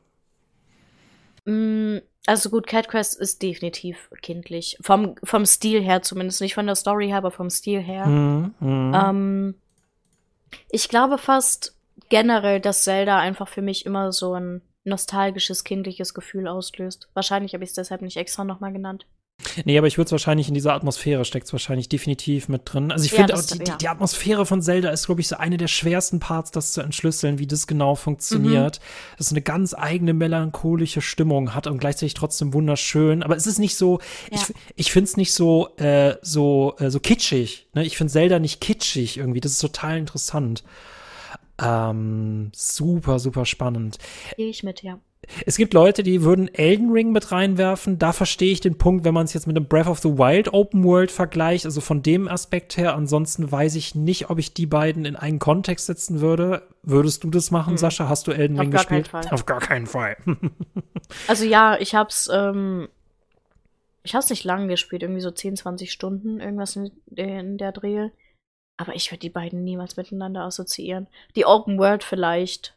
Mm, also gut, Cat Quest ist definitiv kindlich. Vom, vom Stil her zumindest. Nicht von der Story her, aber vom Stil her. Mhm, mhm. Ähm, ich glaube fast generell, dass Zelda einfach für mich immer so ein nostalgisches, kindliches Gefühl auslöst. Wahrscheinlich habe ich es deshalb nicht extra nochmal genannt. Nee, aber ich würde es wahrscheinlich in dieser Atmosphäre steckt es wahrscheinlich definitiv mit drin. Also ich Ja, finde auch, das- die, ja. die, die Atmosphäre von Zelda ist, glaube ich, so eine der schwersten Parts, das zu entschlüsseln, wie das genau funktioniert. Mhm. Dass es eine ganz eigene melancholische Stimmung hat und gleichzeitig trotzdem wunderschön. Aber es ist nicht so, Ja. ich, ich finde es nicht so, äh, so, äh, so kitschig. Ne? Ich finde Zelda nicht kitschig irgendwie. Das ist total interessant. Ähm, super, super spannend. Gehe ich mit, ja. Es gibt Leute, die würden Elden Ring mit reinwerfen. Da verstehe ich den Punkt, wenn man es jetzt mit dem Breath of the Wild Open World vergleicht, also von dem Aspekt her. Ansonsten weiß ich nicht, ob ich die beiden in einen Kontext setzen würde. Würdest du das machen, Hm. Sascha? Hast du Elden Auf Ring gar keinen gespielt? Fall. Auf gar keinen Fall. Also ja, ich hab's, ähm, ich hab's nicht lange gespielt, irgendwie so zehn, zwanzig Stunden, irgendwas in, in der Dreh. Aber ich würde die beiden niemals miteinander assoziieren. Die Open World vielleicht.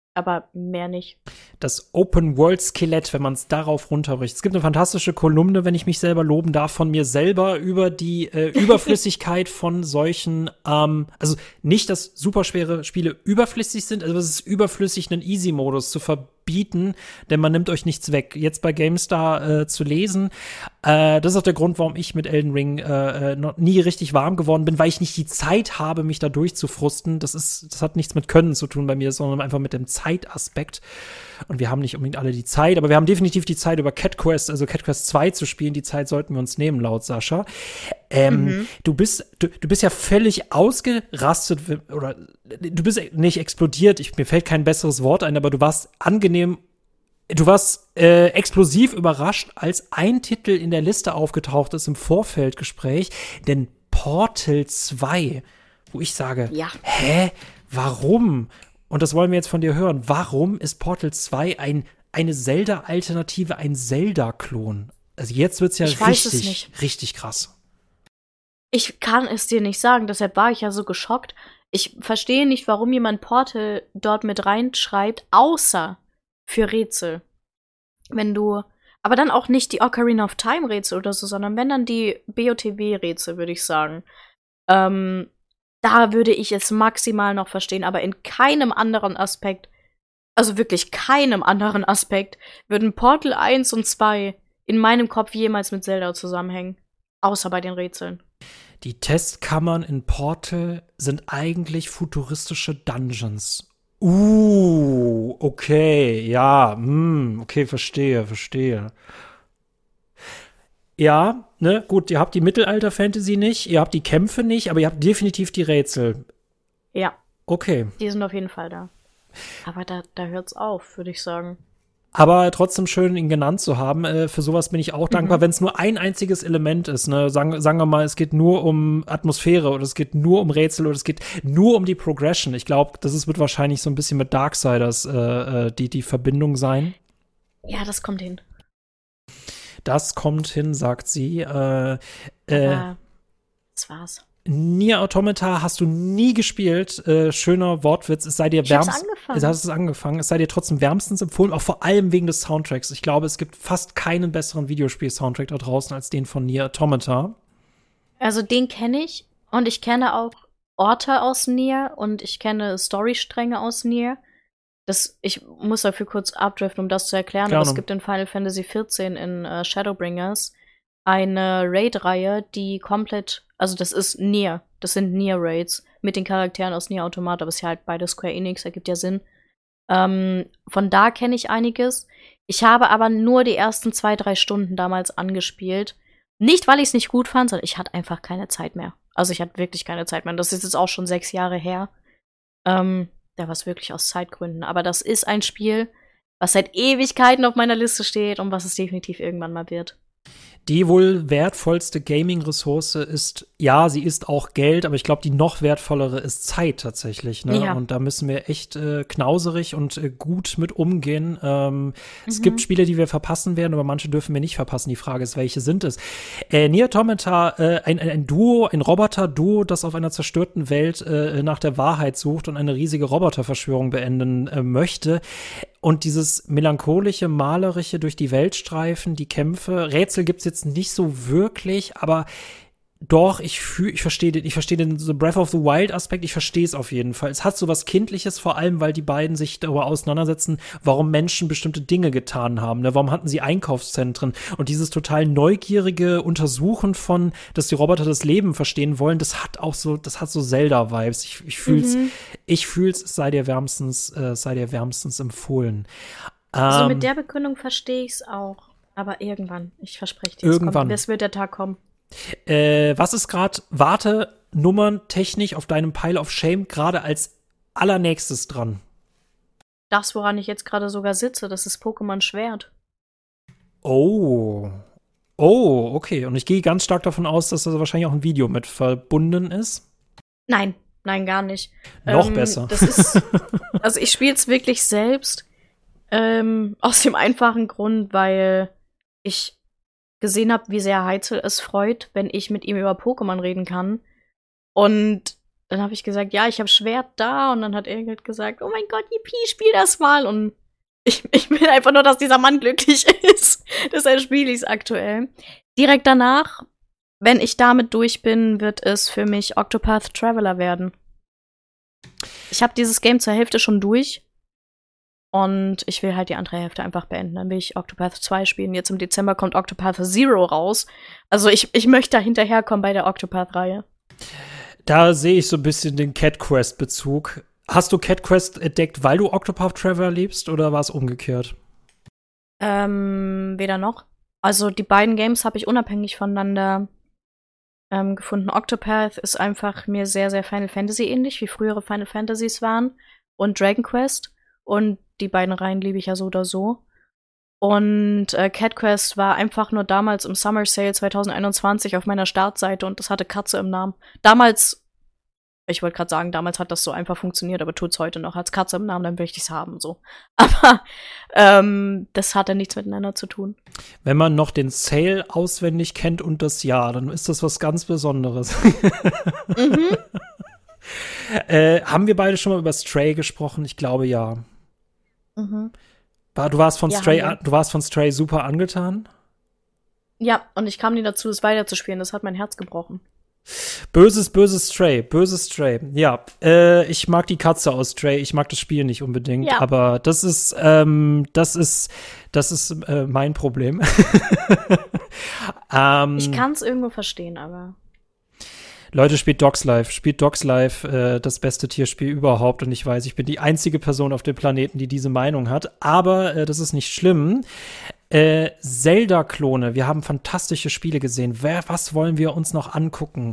aber mehr nicht. Das Open-World-Skelett, wenn man es darauf runterbricht. Es gibt eine fantastische Kolumne, wenn ich mich selber loben darf, von mir selber über die äh, Überflüssigkeit von solchen, ähm, also nicht, dass superschwere Spiele überflüssig sind, also es ist überflüssig, einen Easy-Modus zu verbieten, denn man nimmt euch nichts weg. Jetzt bei GameStar äh, zu lesen, äh, das ist auch der Grund, warum ich mit Elden Ring äh, noch nie richtig warm geworden bin, weil ich nicht die Zeit habe, mich da durchzufrusten. Das ist, das hat nichts mit Können zu tun bei mir, sondern einfach mit dem Zeitaspekt. Und wir haben nicht unbedingt alle die Zeit, aber wir haben definitiv die Zeit, über Cat Quest, also Cat Quest zwei zu spielen. Die Zeit sollten wir uns nehmen, laut Sascha. Ähm, mhm. Du bist, du, du bist ja völlig ausgerastet, oder du bist nicht explodiert. Ich, mir fällt kein besseres Wort ein, aber du warst angenehm, du warst äh, explosiv überrascht, als ein Titel in der Liste aufgetaucht ist im Vorfeldgespräch, denn Portal zwei, wo ich sage, ja. hä, warum? Und das wollen wir jetzt von dir hören. Warum ist Portal zwei ein, eine Zelda-Alternative, ein Zelda-Klon? Also jetzt wird's ja ich weiß es richtig, nicht. richtig krass. Ich kann es dir nicht sagen, deshalb war ich ja so geschockt. Ich verstehe nicht, warum jemand Portal dort mit reinschreibt, außer für Rätsel. Wenn du, aber dann auch nicht die Ocarina of Time Rätsel oder so, sondern wenn dann die B O T W-Rätsel, würde ich sagen. Ähm, Da würde ich es maximal noch verstehen, aber in keinem anderen Aspekt, also wirklich keinem anderen Aspekt, würden Portal eins und zwei in meinem Kopf jemals mit Zelda zusammenhängen. Außer bei den Rätseln. Die Testkammern in Portal sind eigentlich futuristische Dungeons. Uh, okay, ja, hm, okay, verstehe, verstehe. Ja, ne, gut, ihr habt die Mittelalter-Fantasy nicht, ihr habt die Kämpfe nicht, aber ihr habt definitiv die Rätsel. Ja. Okay. Die sind auf jeden Fall da. Aber da, da hört's auf, würde ich sagen. Aber trotzdem schön, ihn genannt zu haben. Äh, für sowas bin ich auch dankbar, mhm. wenn es nur ein einziges Element ist. Ne? Sagen, sagen wir mal, es geht nur um Atmosphäre oder es geht nur um Rätsel oder es geht nur um die Progression. Ich glaube, das ist, wird wahrscheinlich so ein bisschen mit Darksiders äh, die, die Verbindung sein. Ja, das kommt hin. Das kommt hin, sagt sie. Äh, äh, Aber das war's. Nier Automata hast du nie gespielt. Äh, schöner Wortwitz. Es sei dir wärmstens. Du hast es angefangen. Es sei dir trotzdem wärmstens empfohlen, auch vor allem wegen des Soundtracks. Ich glaube, es gibt fast keinen besseren Videospiel-Soundtrack da draußen als den von Nier Automata. Also den kenne ich und ich kenne auch Orte aus Nier und ich kenne Storystränge aus Nier. Das, ich muss dafür kurz abdriften, um das zu erklären. Aber es gibt in Final Fantasy vierzehn in äh, Shadowbringers eine Raid-Reihe, die komplett, also das ist Nier, das sind Nier-Raids mit den Charakteren aus Nier Automata, aber es ist ja halt beide Square Enix, ergibt ja Sinn. Ähm, von da kenne ich einiges. Ich habe aber nur die ersten zwei, drei Stunden damals angespielt. Nicht, weil ich es nicht gut fand, sondern ich hatte einfach keine Zeit mehr. Also ich hatte wirklich keine Zeit mehr. Und das ist jetzt auch schon sechs Jahre her. Ähm, da war es wirklich aus Zeitgründen. Aber das ist ein Spiel, was seit Ewigkeiten auf meiner Liste steht und was es definitiv irgendwann mal wird. Die wohl wertvollste Gaming-Ressource ist, ja, sie ist auch Geld, aber ich glaube, die noch wertvollere ist Zeit tatsächlich. Ne? Ja. Und da müssen wir echt äh, knauserig und äh, gut mit umgehen. Ähm, mhm. Es gibt Spiele, die wir verpassen werden, aber manche dürfen wir nicht verpassen. Die Frage ist, welche sind es? Äh, Nier Automata, äh, ein, ein Duo, ein Roboter-Duo, das auf einer zerstörten Welt äh, nach der Wahrheit sucht und eine riesige Roboterverschwörung beenden äh, möchte. Und dieses melancholische, malerische durch die Welt streifen, die Kämpfe, Rätsel gibt's jetzt nicht so wirklich, aber doch, ich fühl, ich verstehe den, ich verstehe den so Breath of the Wild Aspekt, ich verstehe es auf jeden Fall. Es hat so was Kindliches, vor allem, weil die beiden sich darüber auseinandersetzen, warum Menschen bestimmte Dinge getan haben, ne? Warum hatten sie Einkaufszentren? Und dieses total neugierige Untersuchen von, dass die Roboter das Leben verstehen wollen, das hat auch so, das hat so Zelda-Vibes. Ich, ich fühl's, mhm. ich fühl's, es sei dir wärmstens, äh, sei dir wärmstens empfohlen. Also ähm, mit der Begründung verstehe ich's auch. Aber irgendwann, ich verspreche dir, irgendwann. Es wird der Tag kommen. Äh, was ist gerade Wartenummern technisch auf deinem Pile of Shame gerade als allernächstes dran? Das, woran ich jetzt gerade sogar sitze, das ist Pokémon Schwert. Oh. Oh, okay. Und ich gehe ganz stark davon aus, dass da wahrscheinlich auch ein Video mit verbunden ist. Nein, nein, gar nicht. Noch ähm, besser. Das ist, also ich spiele es wirklich selbst. Ähm, aus dem einfachen Grund, weil ich gesehen habe, wie sehr Heitzel es freut, wenn ich mit ihm über Pokémon reden kann. Und dann habe ich gesagt, ja, ich habe Schwert da. Und dann hat er halt gesagt, oh mein Gott, yippie, spiel das mal. Und ich, ich will einfach nur, dass dieser Mann glücklich ist. Deshalb spiele ich es aktuell. Direkt danach, wenn ich damit durch bin, wird es für mich Octopath Traveler werden. Ich habe dieses Game zur Hälfte schon durch. Und ich will halt die andere Hälfte einfach beenden. Dann will ich Octopath zwei spielen. Jetzt im Dezember kommt Octopath Zero raus. Also ich, ich möchte da hinterherkommen bei der Octopath-Reihe. Da sehe ich so ein bisschen den Cat Quest-Bezug. Hast du Cat Quest entdeckt, weil du Octopath Traveler liebst, oder war es umgekehrt? Ähm, weder noch. Also die beiden Games habe ich unabhängig voneinander ähm, gefunden. Octopath ist einfach mir sehr, sehr Final Fantasy ähnlich, wie frühere Final Fantasies waren. Und Dragon Quest. Und die beiden Reihen liebe ich ja so oder so. Und äh, Cat Quest war einfach nur damals im Summer Sale zwanzig einundzwanzig auf meiner Startseite und das hatte Katze im Namen. Damals, ich wollte gerade sagen, damals hat das so einfach funktioniert, aber tut's heute noch. Als Katze im Namen, dann möchte ich's haben, so. Aber ähm, das hatte nichts miteinander zu tun. Wenn man noch den Sale auswendig kennt und das Jahr, dann ist das was ganz Besonderes. Mhm. äh, haben wir beide schon mal über Stray gesprochen? Ich glaube, ja. Mhm. Du warst von ja, Stray, du warst von Stray super angetan? Ja, und ich kam nie dazu, es weiterzuspielen. Das hat mein Herz gebrochen. Böses, böses Stray, böses Stray. Ja, äh, ich mag die Katze aus Stray. Ich mag das Spiel nicht unbedingt, ja. Aber das ist, ähm, das ist, das ist äh, mein Problem. ähm, ich kann es irgendwo verstehen, aber Leute, spielt Dogs Life. Spielt Dogs Life, äh, das beste Tierspiel überhaupt. Und ich weiß, ich bin die einzige Person auf dem Planeten, die diese Meinung hat. Aber äh, das ist nicht schlimm. Äh, Zelda-Klone. Wir haben fantastische Spiele gesehen. Wer, was wollen wir uns noch angucken?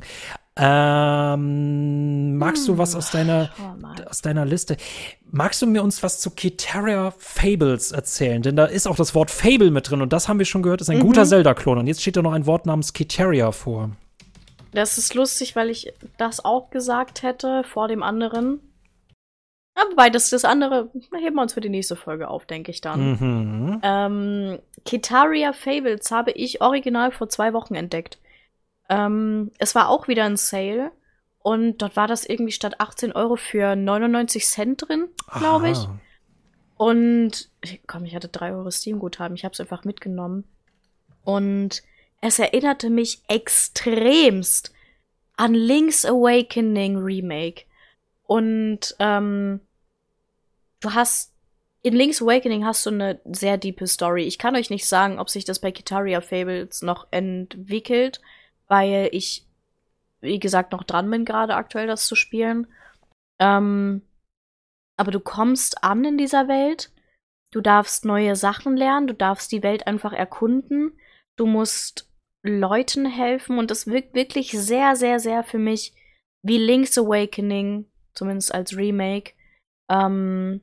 Ähm, magst hm. du was aus deiner, aus deiner Liste? Magst du mir uns was zu Kitaria Fables erzählen? Denn da ist auch das Wort Fable mit drin. Und das haben wir schon gehört, ist ein mhm. guter Zelda-Klon. Und jetzt steht da noch ein Wort namens Kitaria vor. Das ist lustig, weil ich das auch gesagt hätte vor dem anderen. Ja, wobei, das, das andere heben wir uns für die nächste Folge auf, denke ich dann. Mhm. Ähm, Kitaria Fables habe ich original vor zwei Wochen entdeckt. Ähm, es war auch wieder ein Sale. Und dort war das irgendwie statt achtzehn Euro für neunundneunzig Cent drin, glaube ich. Und komm, ich hatte drei Euro Steam-Guthaben. Ich habe es einfach mitgenommen. Und es erinnerte mich extremst an Link's Awakening Remake. Und ähm, du hast in Link's Awakening hast du eine sehr diepe Story. Ich kann euch nicht sagen, ob sich das bei Kitaria Fables noch entwickelt, weil ich, wie gesagt, noch dran bin, gerade aktuell das zu spielen. Ähm, aber du kommst an in dieser Welt, du darfst neue Sachen lernen, du darfst die Welt einfach erkunden, du musst Leuten helfen und das wirkt wirklich sehr, sehr, sehr für mich wie Link's Awakening, zumindest als Remake. Ähm,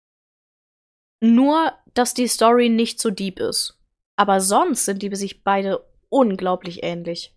nur, dass die Story nicht so deep ist. Aber sonst sind die sich beide unglaublich ähnlich.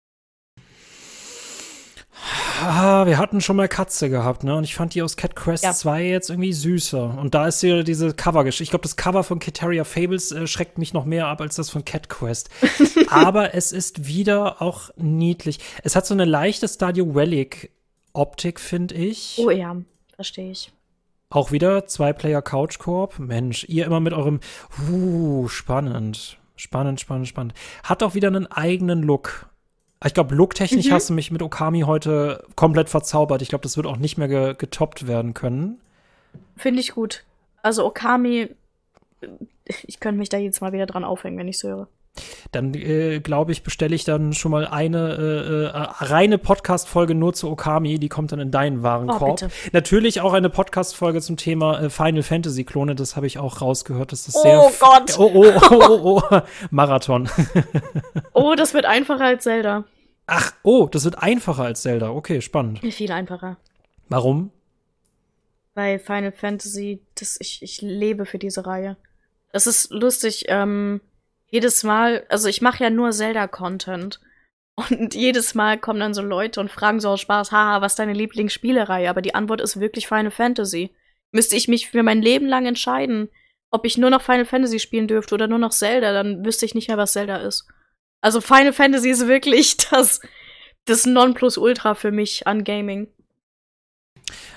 Ah, wir hatten schon mal Katze gehabt, ne? Und ich fand die aus Cat Quest ja. zwei jetzt irgendwie süßer. Und da ist hier diese Cover-Geschichte. Ich glaube, das Cover von Kitaria Fables äh, schreckt mich noch mehr ab als das von Cat Quest. Aber es ist wieder auch niedlich. Es hat so eine leichte Stardew Valley-Optik, finde ich. Oh ja, verstehe ich. Auch wieder Zwei-Player-Couch-Koop. Mensch, ihr immer mit eurem uh, spannend. Spannend, spannend, spannend. Hat auch wieder einen eigenen Look. Ich glaube, looktechnisch mhm. hast du mich mit Okami heute komplett verzaubert. Ich glaube, das wird auch nicht mehr ge- getoppt werden können. Finde ich gut. Also Okami, ich könnte mich da jedes Mal wieder dran aufhängen, wenn ich es höre. Dann, äh, glaube ich, bestelle ich dann schon mal eine äh, äh, reine Podcast-Folge nur zu Okami. Die kommt dann in deinen Warenkorb. Oh, bitte. Natürlich auch eine Podcast-Folge zum Thema äh, Final Fantasy-Klone. Das habe ich auch rausgehört. Das ist oh sehr Gott! Oh, oh, oh, oh, oh. Marathon. Oh, das wird einfacher als Zelda. Ach, oh, das wird einfacher als Zelda. Okay, spannend. Viel einfacher. Warum? Weil Final Fantasy, das, ich, ich lebe für diese Reihe. Das ist lustig, ähm, jedes Mal, also ich mache ja nur Zelda-Content. Und jedes Mal kommen dann so Leute und fragen so aus Spaß, haha, was ist deine Lieblingsspielereihe? Aber die Antwort ist wirklich Final Fantasy. Müsste ich mich für mein Leben lang entscheiden, ob ich nur noch Final Fantasy spielen dürfte oder nur noch Zelda, dann wüsste ich nicht mehr, was Zelda ist. Also Final Fantasy ist wirklich das, das Nonplusultra für mich an Gaming.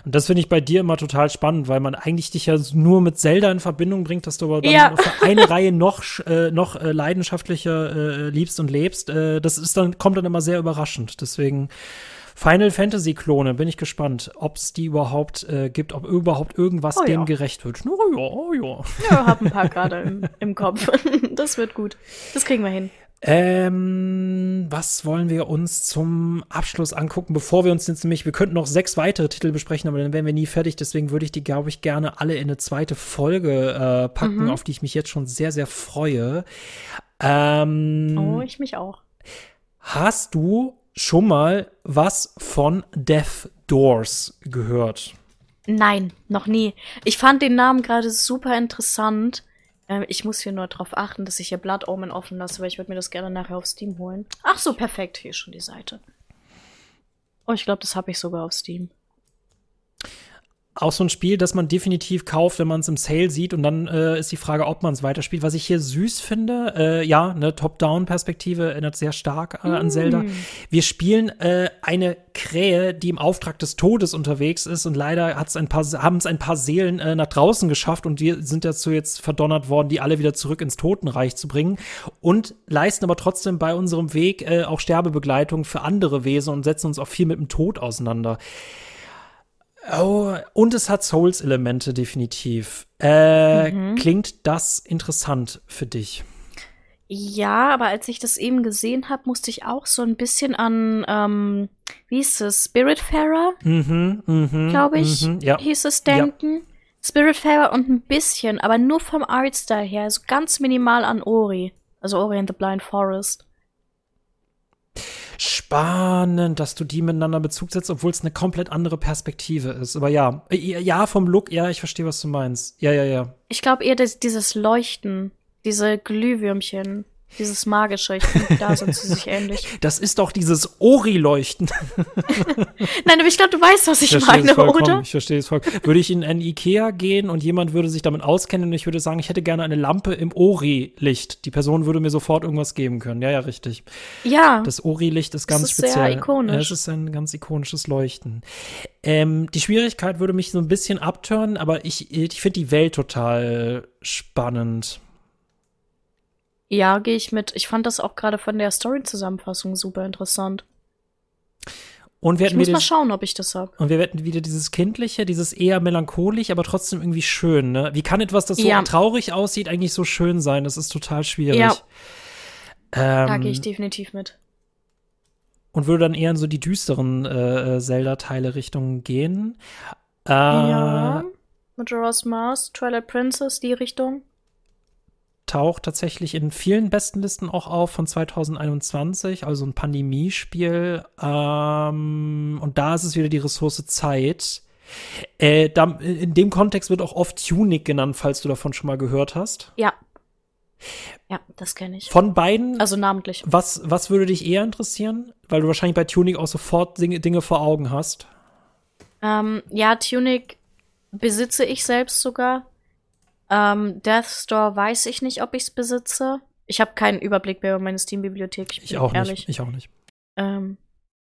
Und das finde ich bei dir immer total spannend, weil man eigentlich dich ja nur mit Zelda in Verbindung bringt, dass du aber dann Ja. für eine Reihe noch, äh, noch äh, leidenschaftlicher äh, liebst und lebst. Äh, das ist dann, kommt dann immer sehr überraschend. Deswegen Final Fantasy Klone, bin ich gespannt, ob es die überhaupt äh, gibt, ob überhaupt irgendwas Oh ja. dem gerecht wird. Oh ja, oh ja. Ja, hab ein paar gerade im, im Kopf. Das wird gut. Das kriegen wir hin. Ähm, was wollen wir uns zum Abschluss angucken, bevor wir uns jetzt nämlich, wir könnten noch sechs weitere Titel besprechen, aber dann wären wir nie fertig, deswegen würde ich die, glaube ich, gerne alle in eine zweite Folge äh, packen, Mhm. auf die ich mich jetzt schon sehr, sehr freue. Ähm, Oh, ich mich auch. Hast du schon mal was von Death Doors gehört? Nein, noch nie. Ich fand den Namen gerade super interessant. Ähm, ich muss hier nur darauf achten, dass ich hier Blood Omen offen lasse, weil ich würde mir das gerne nachher auf Steam holen. Ach so, perfekt. Hier ist schon die Seite. Oh, ich glaube, das habe ich sogar auf Steam. Auch so ein Spiel, das man definitiv kauft, wenn man es im Sale sieht. Und dann äh, ist die Frage, ob man es weiterspielt. Was ich hier süß finde, äh, ja, eine Top-Down-Perspektive erinnert sehr stark äh, an Mm. Zelda. Wir spielen äh, eine Krähe, die im Auftrag des Todes unterwegs ist. Und leider hat's ein paar, haben es ein paar Seelen äh, nach draußen geschafft. Und wir sind dazu jetzt verdonnert worden, die alle wieder zurück ins Totenreich zu bringen. Und leisten aber trotzdem bei unserem Weg äh, auch Sterbebegleitung für andere Wesen und setzen uns auch viel mit dem Tod auseinander. Oh, und es hat Souls-Elemente, definitiv. Äh, Mhm. Klingt das interessant für dich? Ja, aber als ich das eben gesehen habe, musste ich auch so ein bisschen an, ähm, wie hieß es, Spiritfarer, Mhm, mhm. glaube ich, Mhm, ja. hieß es, denken. Spiritfarer und ein bisschen, aber nur vom Artstyle her, so ganz minimal an Ori. Also Ori and the Blind Forest. Spannend, dass du die miteinander Bezug setzt, obwohl es eine komplett andere Perspektive ist. Aber ja, äh, ja, vom Look, ja, ich verstehe, was du meinst. Ja, ja, ja. Ich glaube eher, dass dieses Leuchten, diese Glühwürmchen, dieses magische, ich finde, da sind sie sich ähnlich. Das ist doch dieses Ori-Leuchten. Nein, aber ich glaube, du weißt, was ich, Ich verstehe es meine, vollkommen. oder? Ich verstehe es vollkommen. Würde ich in ein Ikea gehen und jemand würde sich damit auskennen und ich würde sagen, ich hätte gerne eine Lampe im Ori-Licht. Die Person würde mir sofort irgendwas geben können. Ja, ja, richtig. Ja. Das Ori-Licht ist ganz Das ist sehr speziell. ikonisch. Ja, es ist ein ganz ikonisches Leuchten. Ähm, die Schwierigkeit würde mich so ein bisschen abturnen, aber ich, ich finde die Welt total spannend. Ja, gehe ich mit. Ich fand das auch gerade von der Story-Zusammenfassung super interessant. Und wir Ich hatten muss wieder mal schauen, ob ich das hab. Und wir hatten wieder dieses Kindliche, dieses eher melancholisch, aber trotzdem irgendwie schön, ne? Wie kann etwas, das so Ja. traurig aussieht, eigentlich so schön sein? Das ist total schwierig. Ja. Ähm, Da gehe ich definitiv mit. und würde dann eher in so die düsteren äh, Zelda-Teile Richtung gehen. Äh, Ja. Majora's Mask, Twilight Princess, die Richtung. Taucht tatsächlich in vielen Bestenlisten auch auf von zwanzig einundzwanzig, also ein Pandemiespiel. Ähm, und da ist es wieder die Ressource Zeit. Äh, da, in dem Kontext wird auch oft Tunic genannt, falls du davon schon mal gehört hast. Ja. Ja, das kenne ich. Von beiden, Also namentlich. was, was würde dich eher interessieren? Weil du wahrscheinlich bei Tunic auch sofort Dinge, Dinge vor Augen hast. Ähm, ja, Tunic besitze ich selbst sogar. Ähm, Death's Door weiß ich nicht, ob ich es besitze. Ich habe keinen Überblick mehr über meine Steam-Bibliothek. Ich bin Ich auch ehrlich. nicht. Ich auch nicht. Ähm,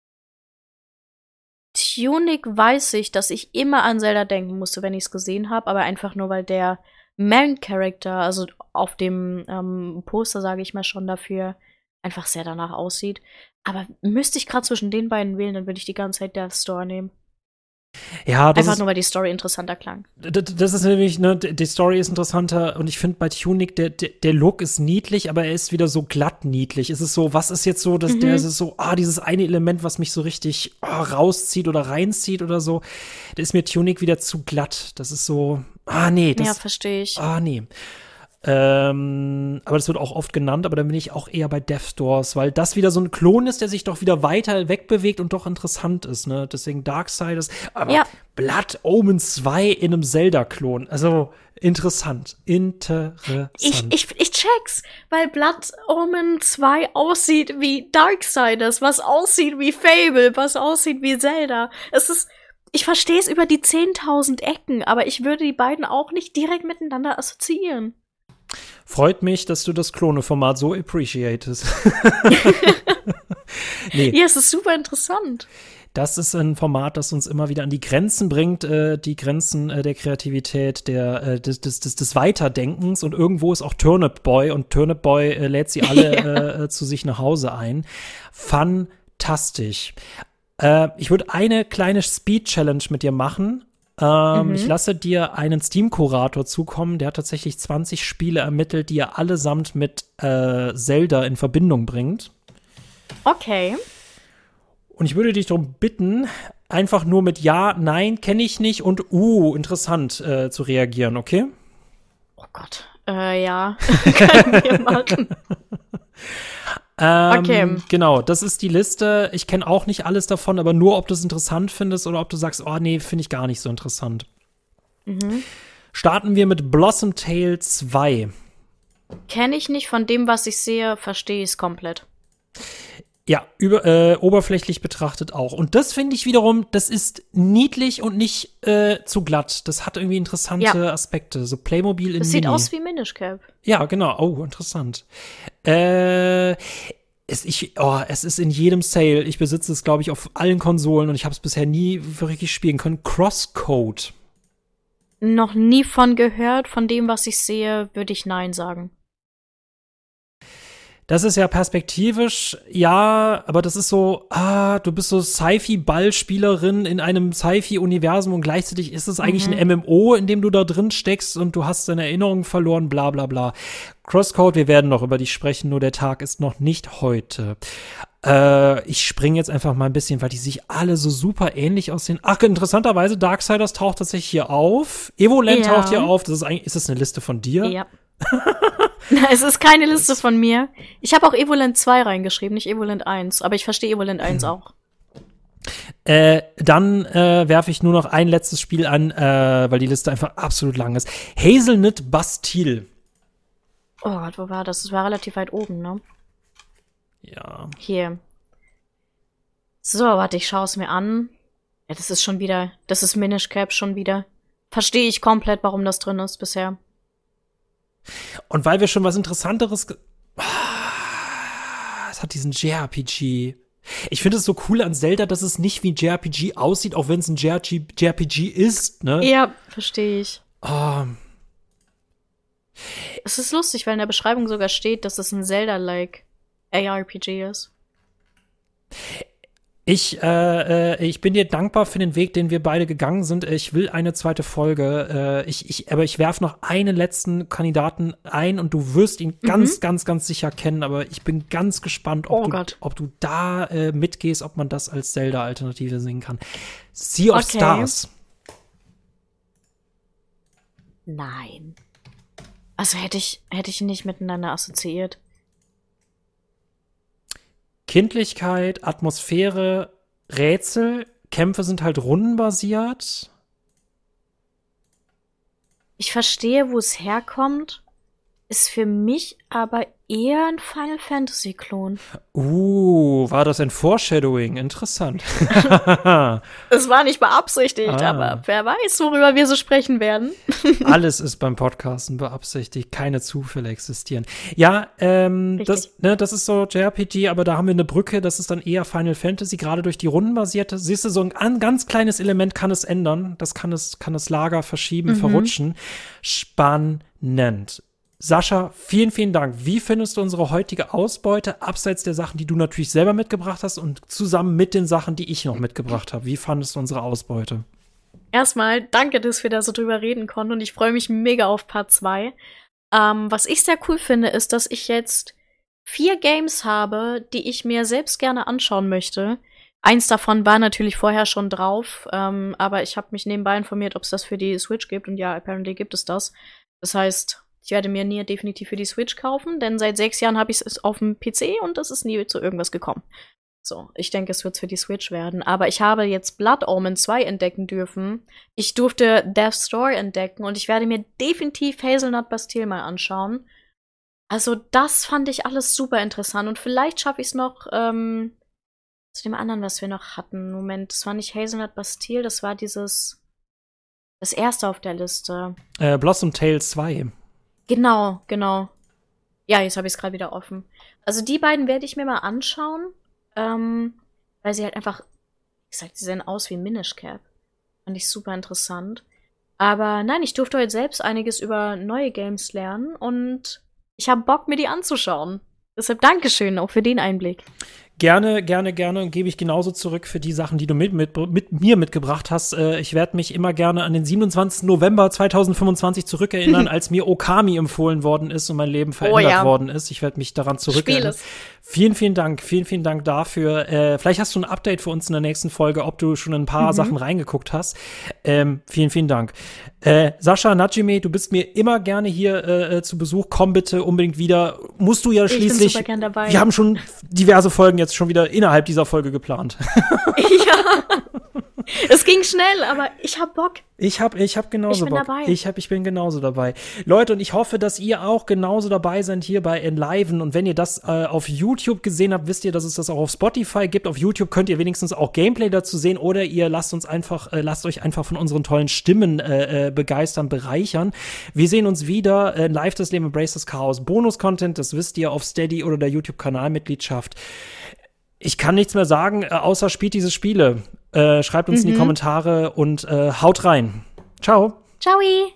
Tunic weiß ich, dass ich immer an Zelda denken musste, wenn ich es gesehen habe, aber einfach nur, weil der Main-Character, also auf dem ähm, Poster, sage ich mal schon dafür, einfach sehr danach aussieht. Aber müsste ich gerade zwischen den beiden wählen, dann würde ich die ganze Zeit Death's Door nehmen. Ja, das Einfach ist, nur, weil die Story interessanter klang. d- d- das ist nämlich, ne, d- die Story ist interessanter und ich finde bei Tunic, der, der, der Look ist niedlich, aber er ist wieder so glatt niedlich. Es ist so, was ist jetzt so, dass Mhm. der ist so, ah, dieses eine Element, was mich so richtig ah, rauszieht oder reinzieht oder so, da ist mir Tunic wieder zu glatt. Das ist so, ah, nee, das, Ja, verstehe ich. ah, nee. Ähm, aber das wird auch oft genannt, aber dann bin ich auch eher bei Death Doors, weil das wieder so ein Klon ist, der sich doch wieder weiter wegbewegt und doch interessant ist, ne? Deswegen Darksiders. Aber Ja. Blood Omen zwei in einem Zelda-Klon. Also interessant. Interessant. Ich, ich, ich check's, weil Blood Omen zwei aussieht wie Darksiders, was aussieht wie Fable, was aussieht wie Zelda. Es ist, ich verstehe es über die zehntausend Ecken, aber ich würde die beiden auch nicht direkt miteinander assoziieren. Freut mich, dass du das Klone-Format so appreciatest. Nee. Ja, es ist super interessant. Das ist ein Format, das uns immer wieder an die Grenzen bringt, äh, die Grenzen äh, der Kreativität, der, äh, des, des, des, des Weiterdenkens. Und irgendwo ist auch Turnip Boy und Turnip Boy äh, lädt sie alle ja. äh, zu sich nach Hause ein. Fantastisch. Äh, ich würde eine kleine Speed-Challenge mit dir machen. Ähm, mhm. Ich lasse dir einen Steam-Kurator zukommen, der hat tatsächlich zwanzig Spiele ermittelt, die er allesamt mit äh, Zelda in Verbindung bringt. Okay. Und ich würde dich darum bitten, einfach nur mit Ja, Nein, kenne ich nicht und Uh, interessant äh, zu reagieren, okay? Oh Gott. Äh, ja. Können wir machen. Ähm, okay. Genau, das ist die Liste. Ich kenne auch nicht alles davon, aber nur, ob du es interessant findest oder ob du sagst, oh nee, finde ich gar nicht so interessant. Mhm. Starten wir mit Blossom Tale zwei. Kenne ich nicht, von dem, was ich sehe, verstehe ich es komplett. Ja, über, äh, oberflächlich betrachtet auch. Und das finde ich wiederum, das ist niedlich und nicht äh, zu glatt. Das hat irgendwie interessante ja. Aspekte. So Playmobil in Das sieht Mini. aus wie Minish Cap. Ja, genau. Oh, interessant. Äh, es, ich, oh, es ist in jedem Sale. Ich besitze es, glaube ich, auf allen Konsolen und ich habe es bisher nie wirklich spielen können. Crosscode. Noch nie von gehört. Von dem, was ich sehe, würde ich Nein sagen. Das ist ja perspektivisch, ja, aber das ist so, ah, du bist so Sci-Fi-Ballspielerin in einem Sci-Fi-Universum und gleichzeitig ist es eigentlich mhm. ein M M O, in dem du da drin steckst und du hast deine Erinnerungen verloren, bla bla bla. Crosscode, wir werden noch über dich sprechen, nur der Tag ist noch nicht heute. Äh, ich springe jetzt einfach mal ein bisschen, weil die sich alle so super ähnlich aussehen. Ach, interessanterweise, Darksiders taucht tatsächlich hier auf. Evoland ja. taucht hier auf. Das ist eigentlich, ist das eine Liste von dir? Ja. Es ist keine Liste von mir. Ich habe auch Evoland zwei reingeschrieben, nicht Evoland eins. Aber ich verstehe Evoland eins auch. Äh, dann äh, werfe ich nur noch ein letztes Spiel an, äh, weil die Liste einfach absolut lang ist. Hazelnut Bastille. Oh Gott, wo war das? Das war relativ weit oben, ne? Ja. Hier. So, warte, ich schaue es mir an. Ja, das ist schon wieder, das ist Minish Cap schon wieder. Verstehe ich komplett, warum das drin ist bisher. Und weil wir schon was Interessanteres ge- ah, es hat diesen J R P G. Ich finde es so cool an Zelda, dass es nicht wie ein J R P G aussieht, auch wenn es ein J R P G ist, ne? Ja, verstehe ich. Oh. Es ist lustig, weil in der Beschreibung sogar steht, dass es ein Zelda-like A R P G ist. Ich, äh, äh, ich bin dir dankbar für den Weg, den wir beide gegangen sind. Ich will eine zweite Folge. Äh, ich, ich, aber ich werfe noch einen letzten Kandidaten ein und du wirst ihn mhm. ganz, ganz, ganz sicher kennen. Aber ich bin ganz gespannt, ob, oh du, Gott. ob du da äh, mitgehst, ob man das als Zelda-Alternative singen kann. Sea of okay. Stars. Nein. Also hätte ich, hätte ich nicht miteinander assoziiert. Kindlichkeit, Atmosphäre, Rätsel, Kämpfe sind halt rundenbasiert. Ich verstehe, wo es herkommt, ist für mich aber eher ein Final Fantasy Klon. Uh, war das ein Foreshadowing? Interessant. Es war nicht beabsichtigt, ah. aber wer weiß, worüber wir so sprechen werden. Alles ist beim Podcasten beabsichtigt, keine Zufälle existieren. Ja, ähm, das, ne, das ist so J R P G, aber da haben wir eine Brücke, das ist dann eher Final Fantasy, gerade durch die rundenbasierte. Siehst du, so ein, ein ganz kleines Element kann es ändern, das kann es, kann das Lager verschieben, mhm. verrutschen. Spannend. Sascha, vielen, vielen Dank. Wie findest du unsere heutige Ausbeute, abseits der Sachen, die du natürlich selber mitgebracht hast und zusammen mit den Sachen, die ich noch mitgebracht habe? Wie fandest du unsere Ausbeute? Erstmal danke, dass wir da so drüber reden konnten und ich freue mich mega auf Part zwei. Ähm, was ich sehr cool finde, ist, dass ich jetzt vier Games habe, die ich mir selbst gerne anschauen möchte. Eins davon war natürlich vorher schon drauf, ähm, aber ich habe mich nebenbei informiert, ob es das für die Switch gibt und ja, apparently gibt es das. Das heißt, ich werde mir nie definitiv für die Switch kaufen, denn seit sechs Jahren habe ich es auf dem P C und es ist nie zu irgendwas gekommen. So, ich denke, es wird für die Switch werden. Aber ich habe jetzt Blood Omen zwei entdecken dürfen. Ich durfte Death's Door entdecken und ich werde mir definitiv Hazelnut Bastille mal anschauen. Also das fand ich alles super interessant und vielleicht schaffe ich es noch ähm, zu dem anderen, was wir noch hatten. Moment, das war nicht Hazelnut Bastille, das war dieses das erste auf der Liste. Äh, Blossom Tale zwei. Genau, genau. Ja, jetzt habe ich es gerade wieder offen. Also die beiden werde ich mir mal anschauen, ähm, weil sie halt einfach Ich sag, die sehen aus wie Minish Cap. Fand ich super interessant. Aber nein, ich durfte heute selbst einiges über neue Games lernen und ich habe Bock, mir die anzuschauen. Deshalb Dankeschön auch für den Einblick. Gerne, gerne, gerne und gebe ich genauso zurück für die Sachen, die du mit, mit, mit mir mitgebracht hast. Äh, ich werde mich immer gerne an den siebenundzwanzigsten November zweitausendfünfundzwanzig zurückerinnern, als mir Okami empfohlen worden ist und mein Leben verändert oh, ja. worden ist. Ich werde mich daran zurückerinnern. Vielen, vielen Dank, vielen, vielen Dank dafür. Äh, vielleicht hast du ein Update für uns in der nächsten Folge, ob du schon ein paar mhm. Sachen reingeguckt hast. Ähm, vielen, vielen Dank. Äh, Sascha, Najime, du bist mir immer gerne hier äh, zu Besuch. Komm bitte unbedingt wieder. Musst du ja schließlich. Ich bin super gern dabei. Wir haben schon diverse Folgen jetzt schon wieder innerhalb dieser Folge geplant. Ja. Es ging schnell, aber ich hab Bock. Ich hab, ich hab genauso ich bin Bock. Dabei. Ich hab, ich bin genauso dabei. Leute, und ich hoffe, dass ihr auch genauso dabei seid hier bei Enliven. Und wenn ihr das äh, auf YouTube gesehen habt, wisst ihr, dass es das auch auf Spotify gibt. Auf YouTube könnt ihr wenigstens auch Gameplay dazu sehen oder ihr lasst uns einfach, äh, lasst euch einfach von unseren tollen Stimmen äh, äh, begeistern, bereichern. Wir sehen uns wieder äh, live das Leben Embrace das Chaos. Bonus-Content, das wisst ihr auf Steady oder der YouTube-Kanalmitgliedschaft. Ich kann nichts mehr sagen, äh, außer spielt diese Spiele. Äh, schreibt uns mhm. in die Kommentare und äh, haut rein. Ciao. Ciao.